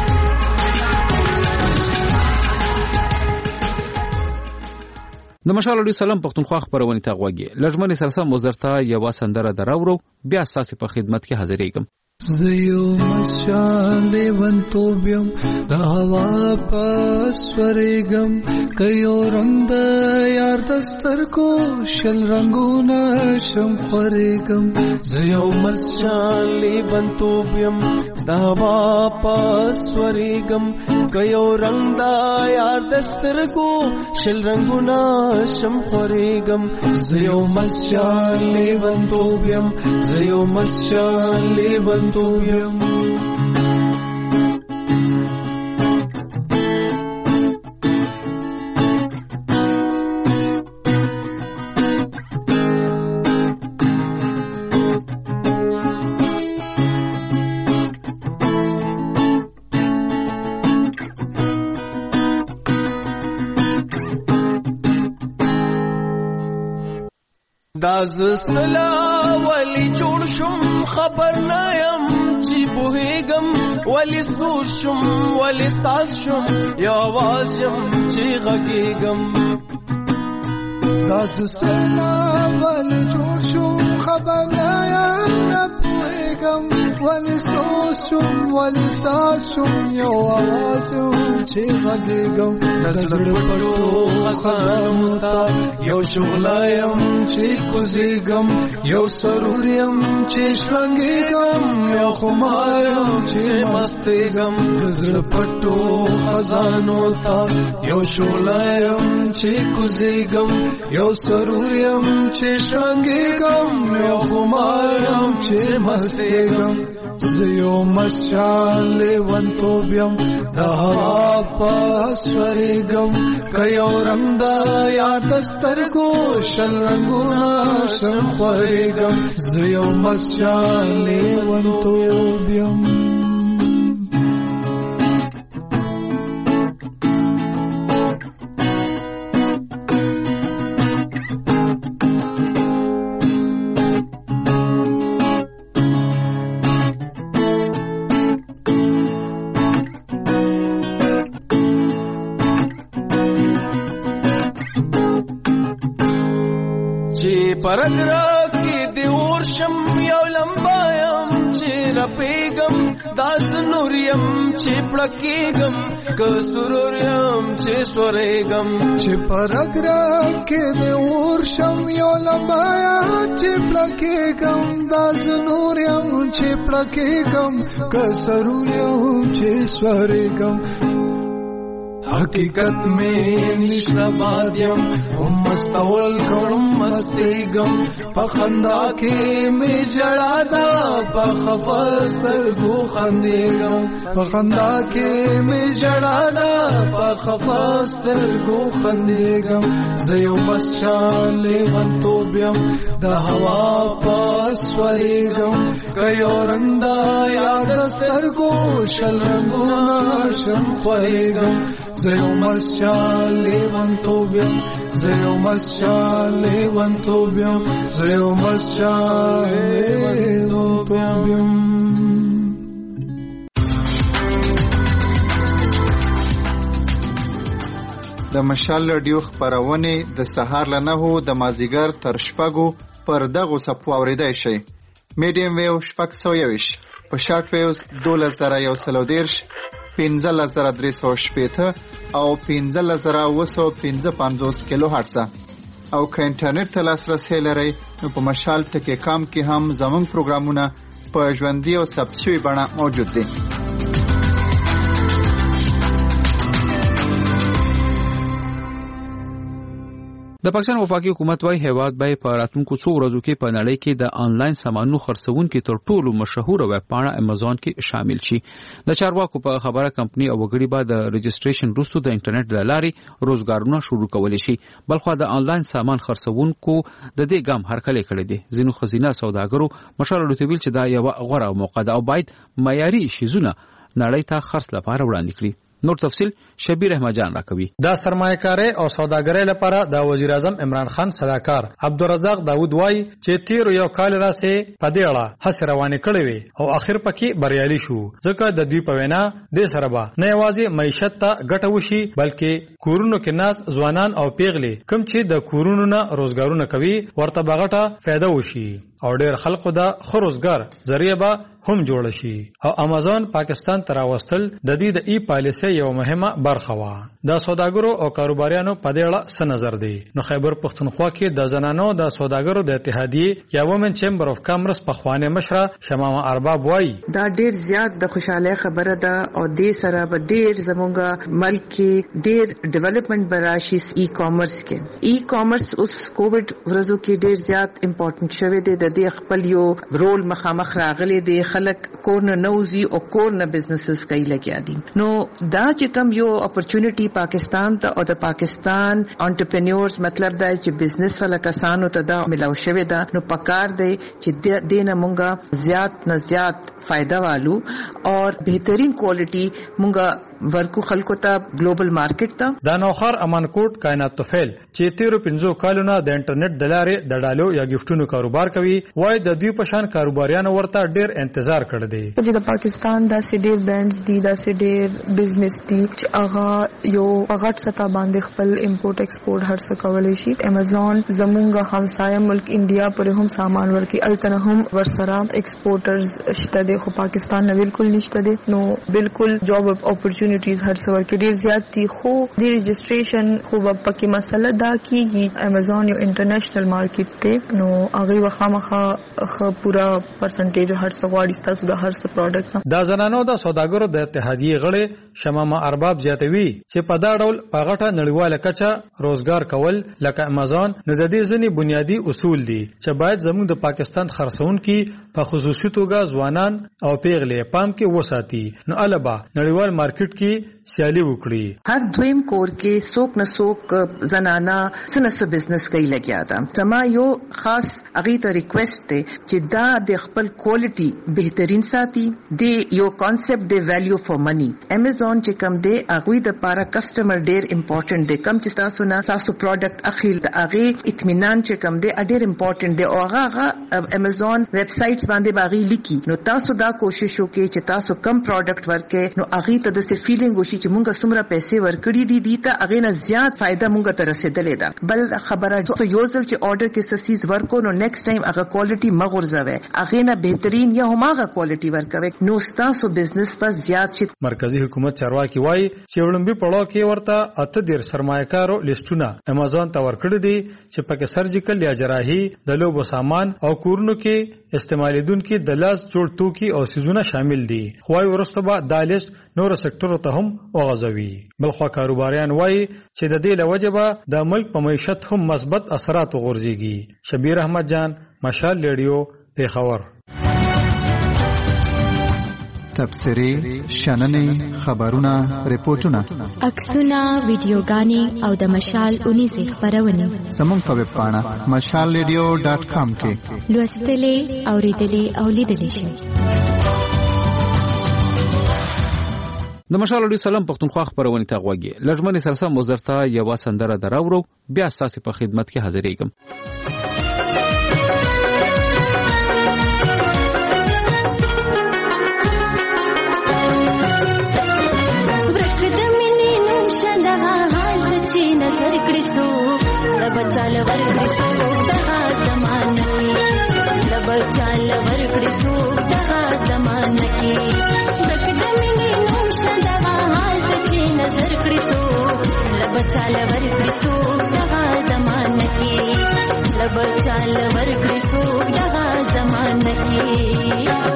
[SPEAKER 1] د مشال رادیو سلام پښتونخوا خبرونه ته غوږی لږمن سرسم وزرتا یو سندره دراورو بیا تاسو په خدمت کې حاضرېږم.
[SPEAKER 25] زيو مشال ونتوبيم د هوا پسورېګم کيو رنگ یار دستر کو شل رنگونه شم خورېګم.
[SPEAKER 26] زيو مشال ونتوبيم د هوا پسورېګم کيو رنگ یار دستر کو شل رنگونه شم خورېګم.
[SPEAKER 25] زيو مشال ونتوبيم زيو مشال ونتوبيم
[SPEAKER 26] داز سلا ولی جوړ شم خبر نایم چې بوهیګم ولی سور شم ولی ساز شم یا आवाज شم چې غږیګم.
[SPEAKER 25] داز سلا ولی جوړ شم خبر نایم نه بوهیګم ولی سوسم ولی ساسم یو آوازم چې غږېږم د زړه پټو خزانو ته یو شغلایم چې کوزېږم یو سرور یم چې شلنګېږم یو خمارم چې مستېږم د زړه پټو خزانو ته یو شغلایم چې کوزېږم یو سرور یم چې شلنګېږم یو خمارم چې مستېږم زه یو مشال لیونتوب یم د هوا په سورېږم که یو رنګ د یاد سترګو شل رنګونه شم خورېږم زه یو مشال لیونتوب یم
[SPEAKER 26] پرګرا کې دی ورشم یو لمبایم چې رپېږم داس نوریم چې پړکېږم که سروریم چې سورېږم
[SPEAKER 25] چې پرګرا کې دی ورشم یو لمبایم چې پړکېږم داس نوریم چې پړکېږم که سروریم چې سورېږم حقیقت میں نشنا بادیم مستول کړم مستېږم په خندا کې می جړا دا په خفاستر غو خندېږم په خندا کې می جړا دا په خفاستر غو خندېږم زه یو مشال لیونتوب یم د هوا په سورېږم که یو رنګ د یاد سترګو شل رنګونه شم خورېږم زه یو مشال لیونتوب یم زه یو مشال لیونتوب یم زه یو مشال لیونتوب یم
[SPEAKER 2] د مشال رادیو خپرونې د سهار له 9 د مازیګر تر شپږو پر دغو څپو اورېدای شئ. میډیم ویو 620 په شارټ ویوز 12130 15380 او 15755 کیلو هرتز او که انټرنیټ ته لاسرسی لرئ نو په مشال ټکی کام کې هم زموږ پروګرامونه په ژوندۍ او ثبت شوي بڼه موجود دي.
[SPEAKER 1] د پاکستان وفاقي حکومت وايي هیواد به په راتلونکو څو ورځو کې په نړۍ کې د آنلاین سامانونو خرڅونکو تر ټولو مشهور ویب پاڼه امازون کې شامل شي. د چارواکو په خبره کمپنی او وګړي به د رجسټریشن وروسته د انټرنیټ له لارې روزګارونه شروع کولی شي. بلخو د آنلاین سامان خرڅونکو د دې ګام هرکلی کړی دی. ځینو خزینه سوداګرو مشاله ویل چې دا یو غوره موقع ده او باید معیاري شیزونه نړۍ ته خرڅ لپاره وړاندې کړي. نور تفصیل شبیر احمد جان راکوي.
[SPEAKER 3] دا سرمایه‌کاري او سوداګرۍ لپاره د وزیر اعظم عمران خان صداکار عبدالرزاق داوود وای چې تیر یو کال راسه په دې اړه هڅه روانه کړې وي او اخر پکې بریالي شو ځکه د دې په وینا د سره به نه یوازې معیشت ته ګټه وشي بلکې کورونو کې ناز ځوانان او پیغلي کوم چې د کورونو نه روزګارونه کوي ورته بغټه فائدہ وشي او ډېر خلکو دا خروزګار ذریعہ به هم جوړ شي او امازون پاکستان ته راوستل د دې د ای پالیسي یو مهمه برخه و. د سوداګرو او کاروباریانو په دې اړه څه نظر دی؟ نو خیبر پښتونخوا کې د زنانو د سوداګرو د اتحادیې یا وومن چیمبر اف کامرس په خوانه مشره شمامه ارباب وایي
[SPEAKER 4] دا ډېر زیات د خوشاله خبره ده او د سره به ډېر زموږه ملک کې ډېر ډیولپمنٹ براشي ای کامرس کې. ای کامرس اوس کووډ ورځو کې ډېر زیات امپورټنٹ شوی دی. د دې خپل یو رول مخامخ راغلي دی. خلک کور نه نوزي او کور نه بزنسز کوي لګیا دي. نو دا چې کوم یو اپورچونټي پاکستان ته او د پاکستان انټرپرینورز مطلب دا چې بزنس ولا کسانو ته دا ملاو شوی دا نو پکار دی چې دینه مونږه زیات نه زیات فائدہ والو اور بهترین کوالټي مونږه ورکو خلکو ته ګلوبل مارکیټ ته.
[SPEAKER 3] دا نوخر امانکوټ کائنات توفیل چې 13 کالونه د انټرنیټ د لارې د ډالو یا گیفټونو کاروبار کوي وای د دوی په شان کاروباریانو ورته ډیر انتظار کړی دی.
[SPEAKER 5] چې د پاکستان د سډیر برانډز دي د سډیر بزنس دي چې هغه یو غټ ستا باندې خپل امپورټ ایکسپورټ هر څه کولای شي. امازون زمونږ همسایه ملک انډیا پر هم سامان ورکي الته هم ورسره ایکسپورټرز شته دي خو پاکستان نه بالکل نشته دي. نو بالکل جاب اپورچونټیز هر څه ورکي ډیر زیات دي خو د رجسټریشن خو پکې مسله دا کیږي امازون یو انټرنیشنل مارکیټ دی نو هغه وخامخه پورا پرسنټیج هر څه غواړي تاسو د هر څه پروډکټ نه. دا زنانو د سوداګرو د اتحادیې غړي شمامه ارباب زیاتوي چې په دا ډول په غټه نړیواله کچه روزګار کول لکه امازون نو د دې ځینې بنیادی اصول دي چې باید زموږ د پاکستان خرڅونکي په خصوصي توګه ځوانان او پیغلې پام کې وساتي نو البا نړیوال مارکیټ کې سیالي وکړي.
[SPEAKER 4] هر دویم کور کې څوک نه څوک زنانا سنس بزنس کوي لګیا ده. سما یو خاص اغه ته ریکوست دی چې دا د خپل کوالټي بهترین ساتي د یو کانسپټ دی ویلیو فار منی. امازون چې کوم دی اغه د لپاره کسٹمر ډیر امپورټنٹ دی. کم چې تاسو نه تاسو پروډکټ اخیل د اغه اطمینان چې کوم دی ډیر امپورټنٹ دی او هغه امازون ویب سایټس باندې باغی لیکي نو تاسو دا کوشش وکړئ چې تاسو کم پروډکټ ورکې نو اغه ته د څه فیلینګ وشي چې مونږه څومره پیسې ورکړي دي دي ته اغه نه زیات فائدہ مونږه ته رسیدلې ده. بل خبره چې یو ځل چې آرډر کې سسیز ورکو نو نیکسټ ټایم هغه کوالټي مغورځوي اغه نه بهترین یا هماغه کوالټي ورکوي نو تاسو بزنس پر زیات شي.
[SPEAKER 3] مرکزی حکومت چارواکي وایي چې وړاندې پړاو کې ورته اته ډیر سرمایه‌کارو لیستونه امازون ته ورکړي دي چې پکې سرجیکل یا جراحي د لوبو سامان او کورونو کې استعمالیدونکو د لاس جوړ توکي او سيزونه شامل دي. خوای ورسته به د لیست نور سکتورو ته هم وغځوي. بلخوا کاروباریان وایي چې د دې لوجبه د ملک په معیشت هم مثبت اثرات وغورځيږي. شبیر احمد جان مشال ریډیو پیښور.
[SPEAKER 2] تبصری شننې خبرونه ریپورتونه
[SPEAKER 6] عکسونه ویډیوګانې او د مشال 19 خبرونه
[SPEAKER 2] زموږ په ویب پاڼه mashalradio.com کې
[SPEAKER 6] لوستلې اوریدلې او لیدلې شئ.
[SPEAKER 1] د مشال اډیو سلام پښتونخوا خبرونه ته غوږی لږمنې سرسم وزرتا یو سندره دراورو بیا تاسو په خدمت کې حاضرېږم.
[SPEAKER 6] بچال ورکړي سو دغه زمانه کې بچال ورکړي سو دغه زمانه کې دکد مینې نو شدغه حال چې نظر کړي سو بچال ورکړي سو دغه زمانه کې بچال ورکړي سو دغه زمانه کې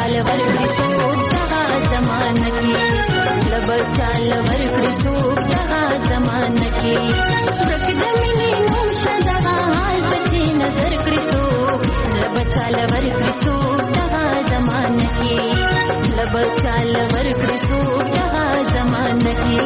[SPEAKER 6] چاله ورکړي څوک دغه زمانه کې لبه چاله ورکړي څوک دغه زمانه کې ورک د مینې نوم شه دغه حال ته چې نظر کړي څوک لبه چاله ورکړي څوک دغه زمانه کې لبه چاله ورکړي څوک دغه زمانه کې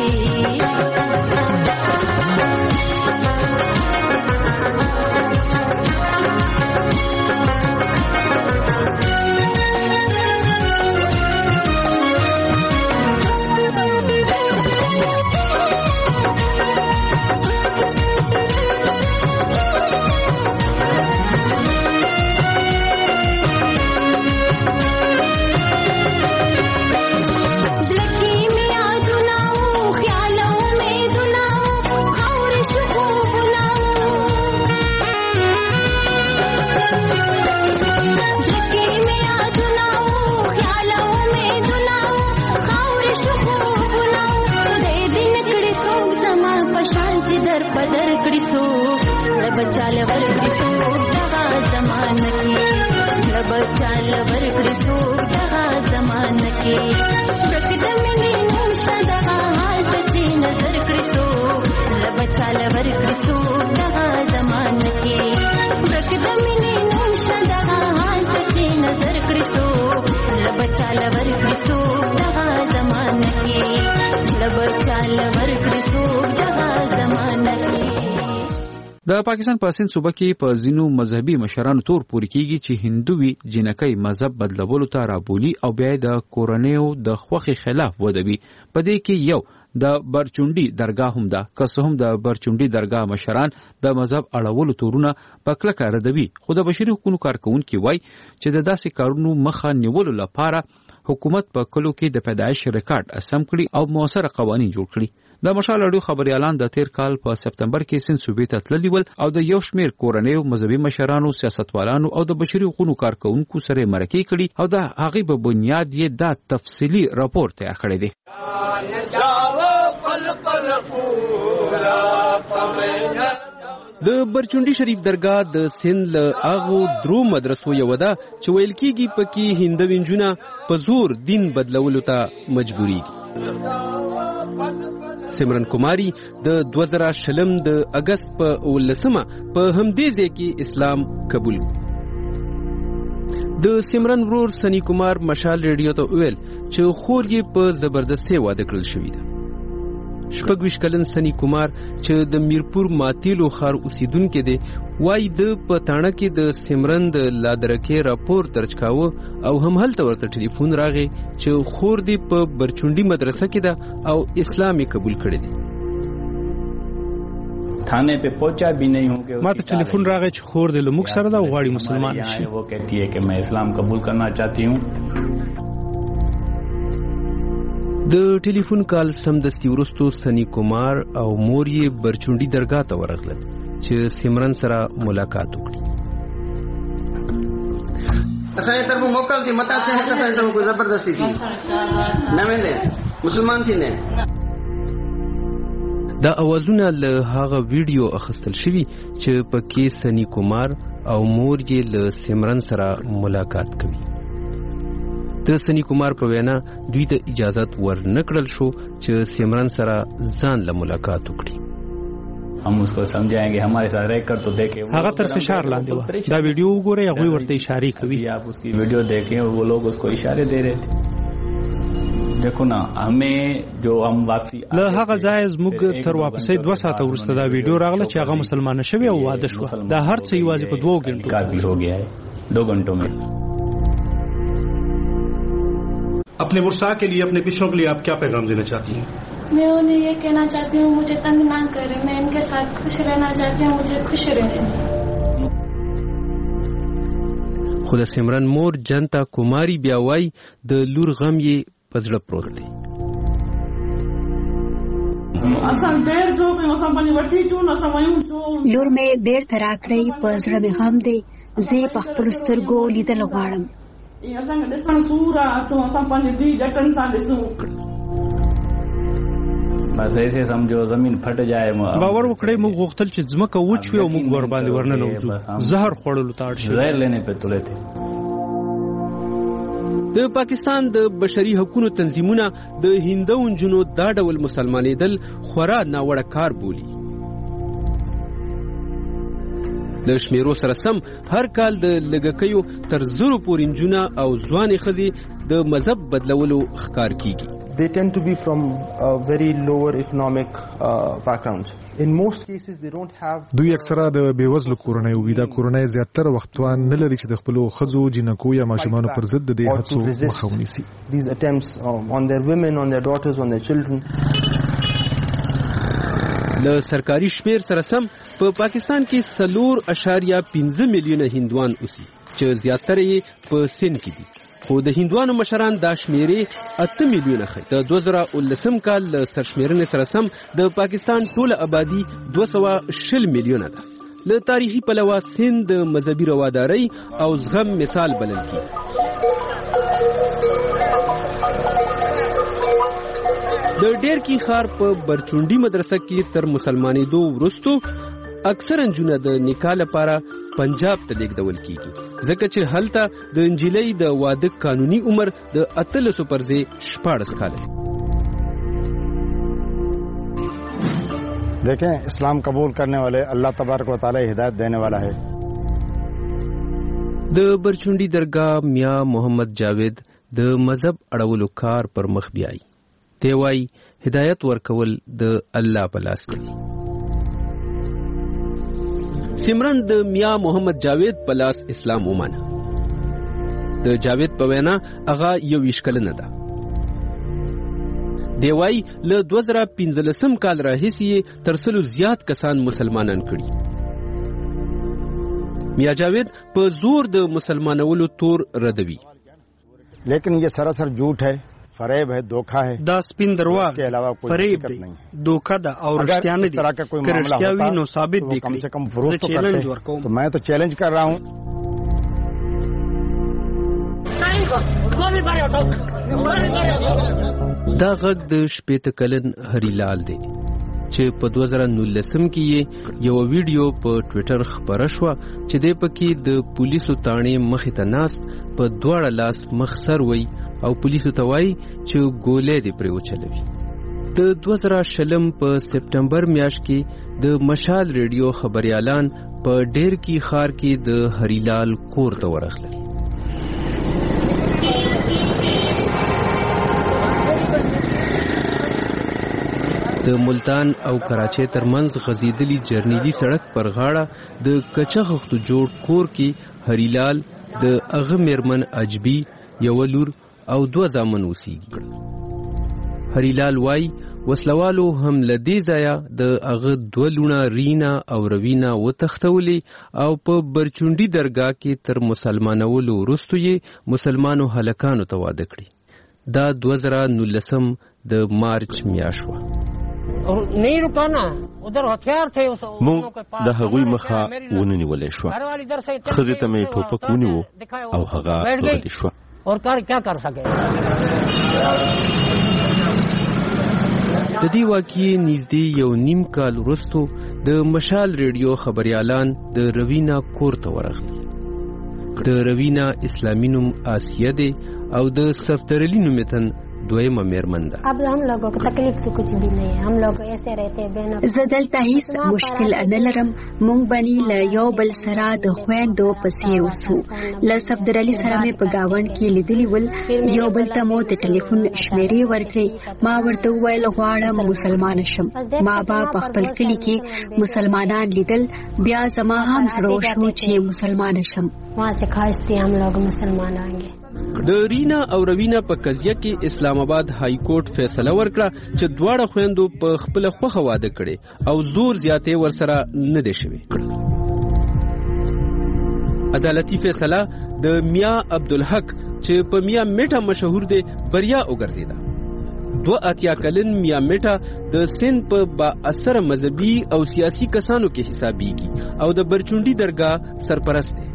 [SPEAKER 6] چاله ورکړي څوک دغه زمانه کې لبه چاله ورکړي څوک دغه زمانه کې ورک د مینې نوم شه دغه حال ته چې نظر کړي څوک لبه چاله ورکړي څوک دغه زمانه کې ورک د مینې نوم شه دغه حال ته چې نظر کړي څوک لبه چاله ورکړي څوک دغه زمانه کې لبه چاله ورکړي څوک دغه زمانه کې
[SPEAKER 1] د پاکستان په سند صوبه کې په ځینو مذهبي مشرانو تور پورې کیږي چې هندوی جنکۍ مذهب بدلولو ته رابولي او بیا د کورنیو د خوخي خلاف ودوي. په دې کې یو د برچونډي درگاه هم ده، که څه هم د برچونډي درگاه مشران د مذهب اړولو تورونه په کلکه ردوي، خو د بشري حقوقو کارکونکي وایي چې د داسې کارونو مخه نیولو لپاره حکومت په کلو کې د پیدایش ریکارډ اسم کړي او موثره قوانین جوړ کړي. د مشال اړیو خبريالان د تیر کال په سپتمبر کې سند صوبې ته تللي ول او د یو شمېر کورنیو مذهبي مشرانو، سیاستوالانو او د بشري حقوقو کارکونکو سره مرکې کړي او د هغې په بنیاد یې دا تفصیلي راپور تیار کړی دی. د برچونډي شریف درگاه د سند له هغو درو مدرسو یوه ده چې ویل کېږي پکې هندو نجونه په زور دین بدلولو ته مجبوریږي. سمرن کماری د 2020 د اگست په 19 په همدې ځای کې اسلام قبول. د سمرن ورور سنی کمار مشال ریډیو ته ویل چې خور یې په زبردستۍ واده کړل شوې ده. 26 کلن سنی کمار چې د میرپور ماتیلو خار اوسیدونکو دی وای د پټانه کې د سمرن د لادرکې راپور درج کاوه او هم هلته ورته ټلیفون راغی چې خور دی په برچونډي مدرسه کې ده او اسلامي قبول کړی دی.
[SPEAKER 7] थाने पे पहुंचा भी नहीं हूं कि
[SPEAKER 8] ما ته ټلیفون راغی چې خور دی له موږ سره ده او غواړي مسلمان شي.
[SPEAKER 7] वो कहती है कि मैं इस्लाम कबूल करना चाहती हूं.
[SPEAKER 1] د ټلیفون کال سمدستي وروسته سنی کمار او مور یې برچونډي درگاه ته ورغلل چې سمرن سره ملاقات وکړي.
[SPEAKER 9] اسای طرف موکل دي متا څه هڅه سره کوئی زبردستی دي نه مې مسلمان دي نه.
[SPEAKER 1] دا اوازونه له هغه ویډیو اخیستل شوی چې پکې سنی کمار او مور یې له سمرن سره ملاقات کوي. د سنی کمار په وینا دوی ته اجازه ورنکړل شو چې سمرن سره ځان له ملاقات وکړي.
[SPEAKER 7] हम उसको समझाएंगे हमारे साथ रहकर तो देखें.
[SPEAKER 8] هغه تر فشار لاندې و. دا ویډیو وګورئ، هغه ورته اشاره کوي.
[SPEAKER 7] आप उसकी वीडियो देखें और वो लोग उसको इशारे दे रहे थे. देखो ना हमें जो हम वापसी
[SPEAKER 8] له هغه ځای زموږ تر واپسې 2 ساعته وروسته دا ویډیو راغله چې هغه مسلمان شوی او واده شو. دا هر څه یوازې په 2 غنټو
[SPEAKER 7] کې हो गया है. 2 घंटों में.
[SPEAKER 22] अपने वर्षा के लिए, अपने पिछड़ों के लिए आप क्या पैगाम देना चाहती हैं?
[SPEAKER 10] मैं उन्हें ये कहना चाहती हूँ मुझे तंग ना करें, मैं इनके साथ खुश रहना चाहती हूँ, मुझे खुश रहने.
[SPEAKER 1] خود سمرن مور جنتا کماری بیا وای د لور غم یې پزړه پروت دی.
[SPEAKER 11] لور مې بیرته راکړی، پزړه مې غم دی، زه په خپل سترګو لیدل غواړم.
[SPEAKER 7] بس ایسے سمجھو زمین پھٹ جائے.
[SPEAKER 8] باور وکړئ موږ غوښتل چې ځمکه وچوي او موږ ور باندې ورننوځو. زهر خوړلو ته اړ شو.
[SPEAKER 7] زهر لینے پہ تلے تھے.
[SPEAKER 12] د پاکستان د بشري حقوقو تنظیمونه د هندو نجونو دا ډول مسلمانېدل خورا ناوړه کار بولي. د شمیرو سره سم هر کال د لږکیو تر 0 پورې نجونه او ځوانې ښځې د مذهب بدلولو ښکار کیږي.
[SPEAKER 13] They tend to be from very lower economic backgrounds. In most cases they don't have
[SPEAKER 24] دوی اکثره د بیوزلو کورنیو وي. دا کورنۍ زیاتره وختوان نه لري چې د خپلو ښځو، جینکو یا ماشومانو پر ضد د دې هڅو مخه ونیسي.
[SPEAKER 13] These attempts on their women, on their daughters, on their children.
[SPEAKER 12] له سرکاري شمیر سره سم په پاکستان کې 4.15 میلیونه هندوان اوسي چې زیاتره یې په سند کې دي. خو د هندوانو مشران دا شمیرې 8 میلیونه ښیي. د 2019 کال له سرشمیرنې سره سم د پاکستان ټوله آبادي 220 میلیونه ده. له تاریخي پلوه سند د مذهبي روادارۍ او زغم مثال بلل کیږي. د ډیرکی ښار په برچونډي مدرسه کې تر مسلمانېدو وروستو اکثر نجونه د نکاح لپاره پنجاب ته لیږدول کیږي، ځکه چې هلته د نجلۍ د واده قانوني عمر د 1300 پر ځای 14 کاله.
[SPEAKER 14] देखें इस्लाम कबूल करने वाले अल्लाह तबारक व तआला हिदायत देने वाला है.
[SPEAKER 12] د برچونډي درگاه میا محمد جاوید د مذهب اړولو کار پر مخ بیایي. دی وايي هدایت ورکول د الله په لاس کې دی. سمرن د میا محمد جاوید په لاس اسلام ومانه. د جاوید په وینا هغه 21 کلنه ده. دی وايي له 2015 کال راهیسې تر 100 زیات کسان مسلمانان کړي. میا جاوید په زور د مسلمانولو تور ردوي.
[SPEAKER 14] لیکن یہ سراسر جھوٹ ہے، فریب ہے، دھوکہ ہے.
[SPEAKER 15] دا سپین درواغ، فریب دی، دھوکہ دا اور رښتیا نه دي. که رښتیا وي نو ثابت دي.
[SPEAKER 14] کم سے کم فروغ تو کرتے. تو میں تو چیلنج کر رہا ہوں.
[SPEAKER 12] دا غږ د شپېته کلن هریلال دی چې په 2019 کې یو ویډیو په ټوئیټر خبره شوه چې د پکې د پولیسو تاڼې مخې ته ناست په دواړه لاس مخ سر وي او پولیسو ته وایي چې ګولې دې پرې وچلوي. د 2020 په سپټمبر میاشت کې د مشال ریډیو خبريالان په ډیرکی ښار کې د هریلال کور ته ورغلل. د ملتان او کراچۍ ترمنځ غزیدلی جرنیلی سړک پر غاړه د کچخختو جوړ کور کې هریلال د هغه میرمن عجبی یو لور او 2 زامن اوسیږي. هریلال وای وسلوالو هم لدی ځای د هغه 2 لونه رینا او روینا وتختولي او په برچونډي درگاه کې تر مسلمانولو وروسته یې مسلمانو هلکانو ته واده کړی. دا 2019 د مارچ میاشت وه.
[SPEAKER 16] مونږ د هغوی مخه ونیولې شو. ښځې ته مې ټوپک ونیو او هغه غلې شوه.
[SPEAKER 12] د دې واقعې نږدې 1.5 کال وروسته د مشال ریډیو خبريالان د روینا کور ته ورغلل. د روینا اسلامي نوم آسیه دی او د صفدرلی نومتن دویمه میرمن ده.
[SPEAKER 18] अब हम लोगों को तकलीफ से कुछ भी नहीं है. हम लोग ऐसे रहते हैं बहनों.
[SPEAKER 11] زه دلته هیڅ مشکل نه لرم. مونږ باندې له یو بل سره د خويندو په څیر اوسو. له صفدرلی سره مې په گاوند کې لیدلی ول. یو بل ته مو د ټلیفون شمیرې ورکړې. ما ورته وویل غواړم مسلمان شم. ما با په خپل کلی کې مسلمانان لیدل. بیا زما هم زړه وشو چې مسلمان شم.
[SPEAKER 18] وहाँ से خواهشتی हम लोग मुसलमान होंगे.
[SPEAKER 12] د رینا او روینا په قضیه کې اسلام آباد های کورټ فیصله ورکړه چې دواړه خويندو په خپل خوخه واده کړي او زور زیاتې ورسره نه دي شوی. عدالتي فیصله د میا عبدالحق چې په میا میټه مشهور دی بریا وګرځیدا. 82 کلن میا میټه د سند په با اثر مذهبي او سیاسي کسانو کې حسابيږي او د برچونډي درگاه سرپرست دی.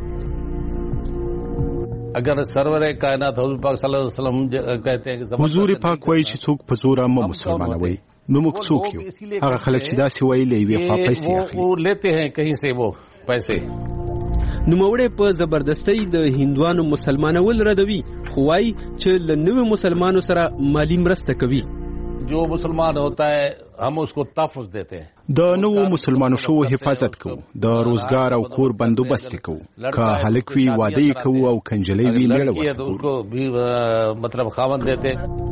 [SPEAKER 27] اگر سرور کائنات حضور پاک صلی الله علیه وسلم کہتے ہیں کہ
[SPEAKER 22] حضور پاک وایي چې څوک په زور هم مسلمانوي. نو موږ څوک یو؟ هغه خلک چې داسې وایي لوي په پیسې اخلي.
[SPEAKER 27] وہ لیتے ہیں کہیں سے وہ پیسے.
[SPEAKER 12] نوموړی په زبردستۍ د هندوانو مسلمانول ردوي، خو وايي چې له نویو مسلمانو سره مالی مرسته کوي.
[SPEAKER 27] जो मुसलमान होता है हम उसको तहफ़्फ़ुज़ देते हैं.
[SPEAKER 17] د نوو مسلمانو شو حفاظت کوو، د روزګار او کور بندوبست کوو، که هلک وي واده کوو او کنجلې وي میړه
[SPEAKER 27] उसको भी मतलब خاوند देते.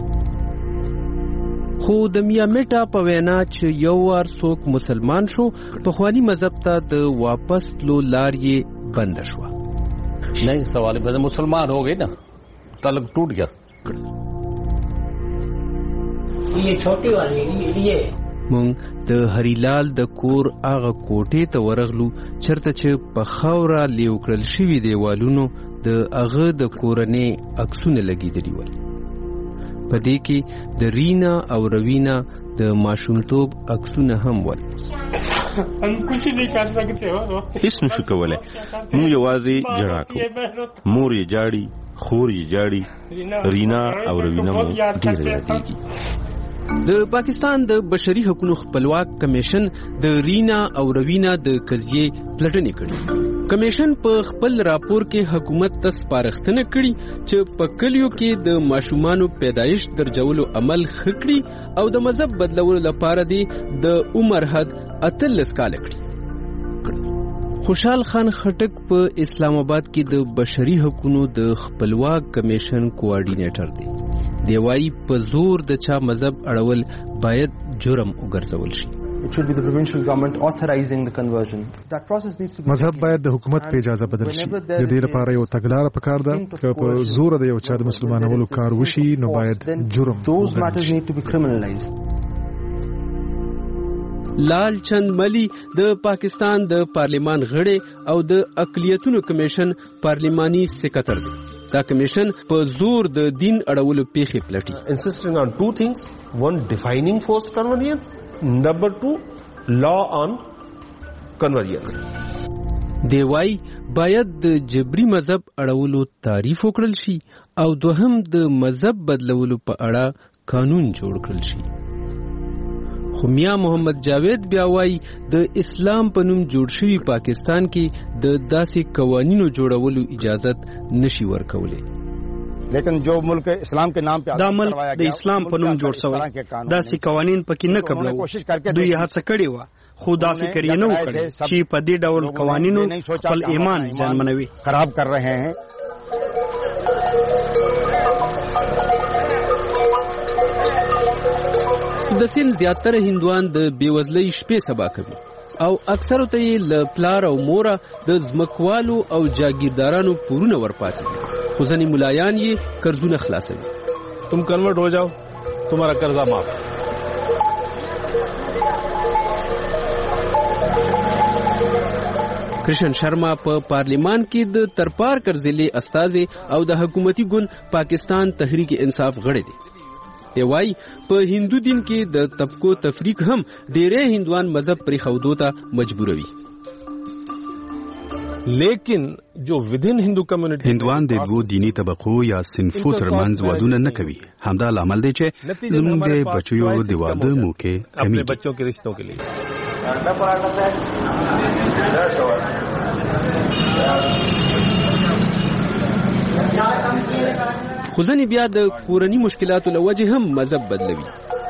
[SPEAKER 12] خو د میامیټا په وینا چې یو وار څوک مسلمان شو، پخوانی مذهب ته د واپس تلو لار یې بند شو.
[SPEAKER 27] नहीं सवाल है मुसलमान हो गए ना, तलक टूट गया.
[SPEAKER 19] ये छोटी वाली ये
[SPEAKER 12] مونږ د هریلال د کور هغه کوټې ته ورغلو چرته چې په خاوره لیو کړل شوي دیوالونو د هغه د کورنۍ عکسونه لګېدلي ول. په دې کې د رینا او روینا د ماشومتوب عکسونه هم ول.
[SPEAKER 16] هیڅ نشو کولی، موږ یوازې ژړا کوو. مور یې جاړي، خور یې جاړي، رینا او روینا مو ډېره یادېږي.
[SPEAKER 12] د پاکستان د بشري حقوقو خپلواک کمیشن د رینا او روینا د قضیې پلټنې کړې. کمیشن په خپل راپور کې حکومت ته سپارښتنه کړې چې په کلیو کې د ماشومانو پیدایش درجولو عمل ښه کړي او د مذهب بدلولو لپاره د عمر حد 18 کاله کړي. خوشحال خان خټک په اسلام آباد کې د بشري حقوقو د خپلواک کمیشن کوارډینیټر دی. دی وايي په زور د چا مذهب اړول باید جرم وګرځول شي.
[SPEAKER 13] It should be the provincial government authorizing the conversion. That process needs to be.
[SPEAKER 24] مذهب باید د حکومت په اجازه بدل شي. د دې لپاره یو تګلاره پکار ده چې په زور د یو چا د مسلمانولو کار وشي نو باید جرم.
[SPEAKER 13] Those matters need to be criminalized.
[SPEAKER 12] لال چند ملی د پاکستان د پارلیمان غړی او د اقلیتونو کمیشن پارلیمانی سیکرټر دی. دا کمیشن په زور د دین اړولو پیښې پلټي.
[SPEAKER 20] Insisting on two things: one, defining forced convenience; number two, law on convenience.
[SPEAKER 12] دی وايي باید د جبري مذهب اړولو تعریف وکړل شي او دوهم د مذهب بدلولو په اړه قانون جوړ کړل شي. خو میا محمد جاوید بیا وايي د اسلام په نوم جوړ شوی پاکستان کې د داسې قوانینو جوړولو اجازت نشي ورکولای.
[SPEAKER 14] لیکن جو ملک اسلام کے نام پہ
[SPEAKER 15] دا ملک د اسلام په نوم جوړ شوی، داسې قوانین پکې نه قبلو. دوی هڅه کړې و خو دا فکر یې نه وکړ چې په دې ډول قوانینو خپل ایمان ځانمنوي.
[SPEAKER 14] خراب کر رہے ہیں.
[SPEAKER 12] د سین زیاتره هندوان د بیوزلۍ شپې سبا کوي او اکثرو ته یې له پلار او موره د ځمکوالو او جاگیردارانو پورونه ورپاتې دي، خو ځینې ملایان یې قرضونه خلاصوي.
[SPEAKER 27] تم کنورٹ ہو جاؤ، تمہارا قرضہ معاف.
[SPEAKER 12] کرشن شرما په پارلیمان کې د ترپارکر ضلع استازي او د حکومتي ګوند پاکستان تحریک انصاف غړی دی. دی وايي په هندو دین کې د طبقو تفریق هم ډېری هندوان مذهب پرېښودو ته مجبوروي.
[SPEAKER 20] لیکن جو ودین هندو کمیونټي
[SPEAKER 17] هندوان د دوو دینی طبقو یا صنفو ترمنځ ودونه نه کوي. همدا لامل دی چې زموږ د بچیو د واده موقع کمیږي.
[SPEAKER 20] بچوں کے رشتوں کے لیے
[SPEAKER 12] خو ځینې بیا د کورني مشکلاتو له وجې هم مذهب بدلوي.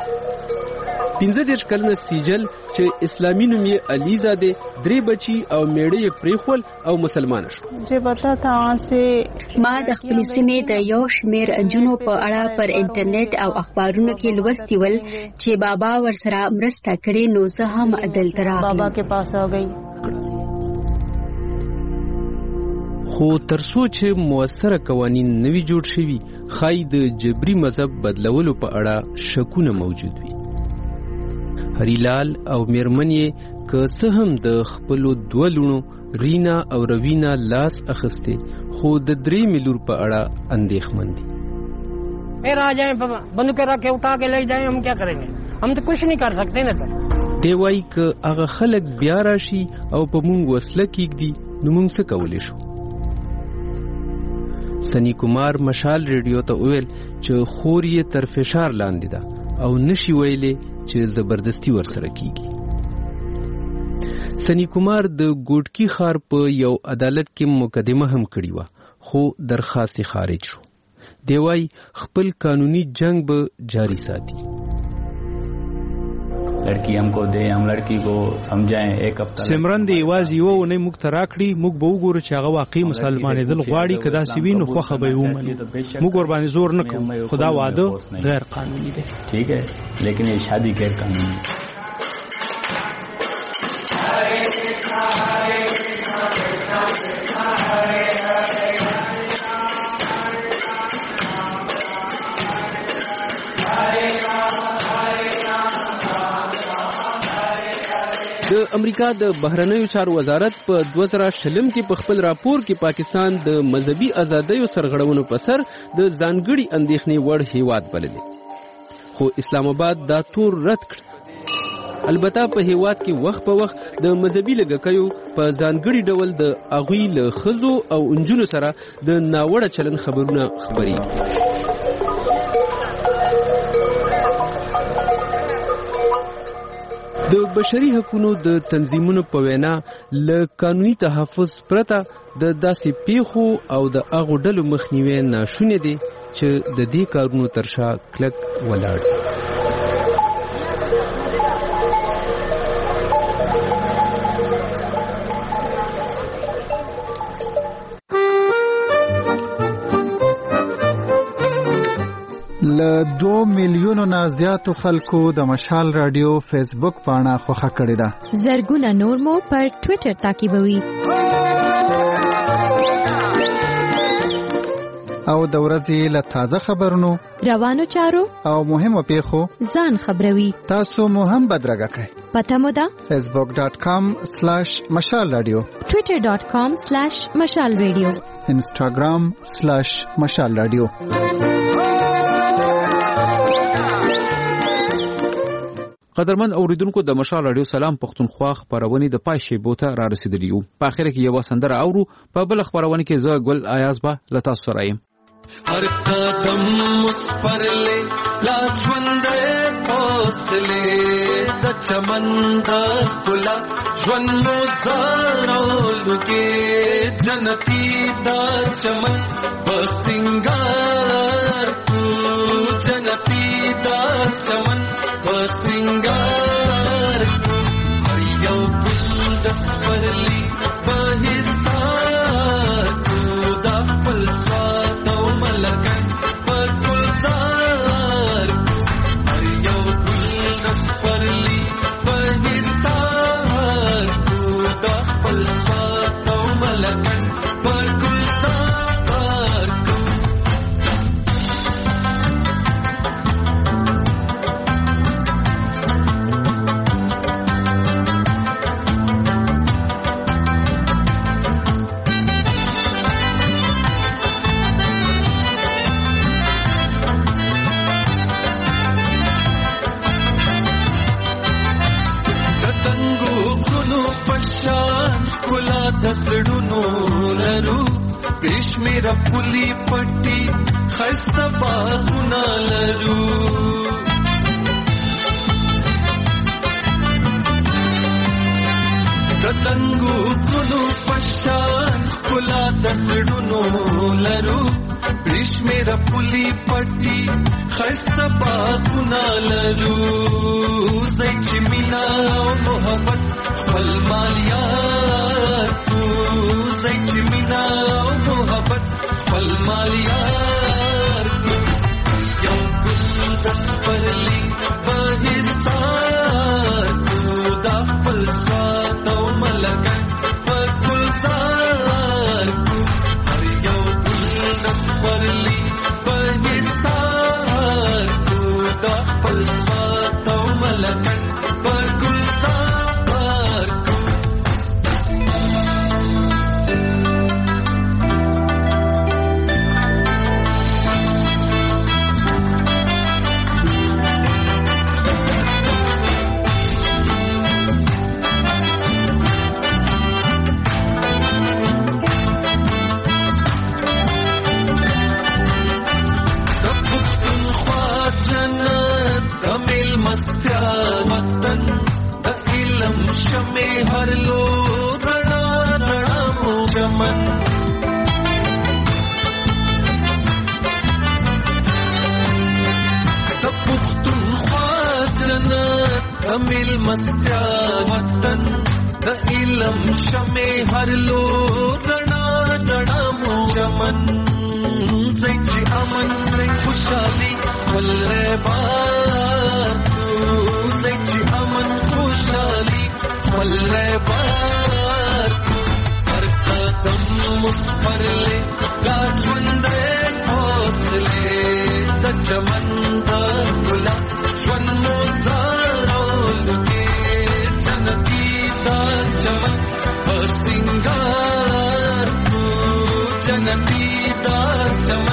[SPEAKER 12] 15 کلنه سیجل چې اسلامي نوم یې علیزاده 3 بچي او میړه یې پریخول او مسلمان شو.
[SPEAKER 11] ما د خپلې سیمې د یو شمېر نجونو په اړه پر انټرنیټ او اخبارونو کې لوستي ول چې بابا ورسره مرسته کړې، نو زه هم دلته راغلم. بابا کې پاس آ گئی.
[SPEAKER 12] خو ترڅو چې موثره قوانین نوي جوړ شوي، ښایي د جبري مذهب بدلولو په اړه شکونه موجود وي. هریلال او میرمن یې که څه هم د خپلو دوه لوڼو رینا او روینا لاس اخیستی، خو د 3 ملور په اړه اندېښمن دي.
[SPEAKER 19] आ जाए बंद कर रखे उठा के ले जाए, हम क्या करेंगे? हम तो कुछ नहीं कर सकते ना.
[SPEAKER 12] دی وایي که هغه خلک بیا راشي او په مونږ وسله کېږدي نو مونږ څه کولی شو. سنی کمار مشال ریډیو ته وویل چې خور یې تر فشار لاندې ده او نشي ویلې چې زبردستی ورسره کیږي. سنی کومار د ګوټکی ښار په یو عدالت کې مقدمه هم کړې وه خو درخواست یې خارج شو. دی وايي خپل قانوني جنگ به جاری ساتي.
[SPEAKER 7] لڑکی ہم کو دے ہم لڑکی کو سمجھائیں ایک ہفتہ
[SPEAKER 8] سمرن دی یوازې یو ونې موږ ته راکړي موږ به وګورو چې هغه واقعي مسلمانېدل غواړي که داسې وي نو خوښه به یې ومنو موږ ورباندې زور نه کوو خو دا واده غیر قانوني دی.
[SPEAKER 7] ٹھیک ہے لیکن یہ شادی غیر قانونی ہے.
[SPEAKER 12] د امریکا د بهرنیو چارو وزارت په 2020 کې په خپل راپور کې پاکستان د مذهبي ازادیو سرغړونو په سر د ځانګړي اندېښنې وړ هیواد بللی خو اسلام آباد دا تور رد کړ. البته په هیواد کې وخت په وخت د مذهبي لږکیو په ځانګړي ډول د اغوی له ښځو او انجونو سره د ناوړه چلن خبرونه خپرېږي. د بشري حقوقو د تنظیمونو په وینا له قانوني تحفظ پرته د داسې پیښو او د هغو ډلو مخنیوی ناشونی دی چې د دې کارونو تر شا کلک ولاړ دي.
[SPEAKER 2] له 2 میلیونو نه زیاتو خلکو د مشال رادیو فیسبوک پاڼه خوښه کړې ده.
[SPEAKER 3] زرګونه نور مو پر ټوئیټر تعقیبوي.
[SPEAKER 2] او د ورځې له تازه خبرونو
[SPEAKER 3] روانو چارو او
[SPEAKER 2] مهمو پیښو
[SPEAKER 3] ځان خبروي.
[SPEAKER 2] تاسو مو هم بدرګه کړئ.
[SPEAKER 3] پته مو ده
[SPEAKER 2] facebook.com/mashalradio
[SPEAKER 3] twitter.com/mashalradio
[SPEAKER 2] instagram/mashalradio.
[SPEAKER 1] قدرمن اوریدونکو د مشال رادیو سلام پښتونخوا خبرونه د پای شیبو ته را رسیدلی یو. په اخر کې یو سندره اورو په بل خبرونه کې زه ګل ایاز با لتا سره یم.
[SPEAKER 4] هر قدم مسپرلې لا ژوندې حوصله د چمن د خلا ژوندو زارولو کې جنتی د چمن بسنګار کو جنتی د چمن بسنګار هر یو ګل د سپرلې په حساب کو د خپل ساتو ملکن په ګلزار هر یو ګل د سپرلې په حساب کو د خپل ساتو ملکن په ګلزار کو دسړونو لرو پېشمیر پولی پټي خسته باغونه لرو دتنګو غلو پشان کلا دسړونو لرو پېشمیر پولی پټي خسته باغونه لرو زې چې مینا او محبت خپل مالیات زید مینا او محبت خپل مالیات یو ګل د سپرلي په حساب دا خپل ساتو ملکن په ګلزار هر یو ګل د سپرلي په حساب دا خپل ساتو ملکن په ګلزار शमे हर लो रणा रणा मो चमन पुख्तुनख्वा जन्नत अमिल मस्त्या वतन द इलम शमे हर लो रणा रणा मो चमन ज़ैची अमन खुशहाली वल्ले बार ज़ैची अमन खुशहाली वल्ले बार हर कदम मुस्पर ले गाजवंदे हौसले द चमन द गुला वन मोज़ारोल के जनती द चमन सिंगार जनती द चमन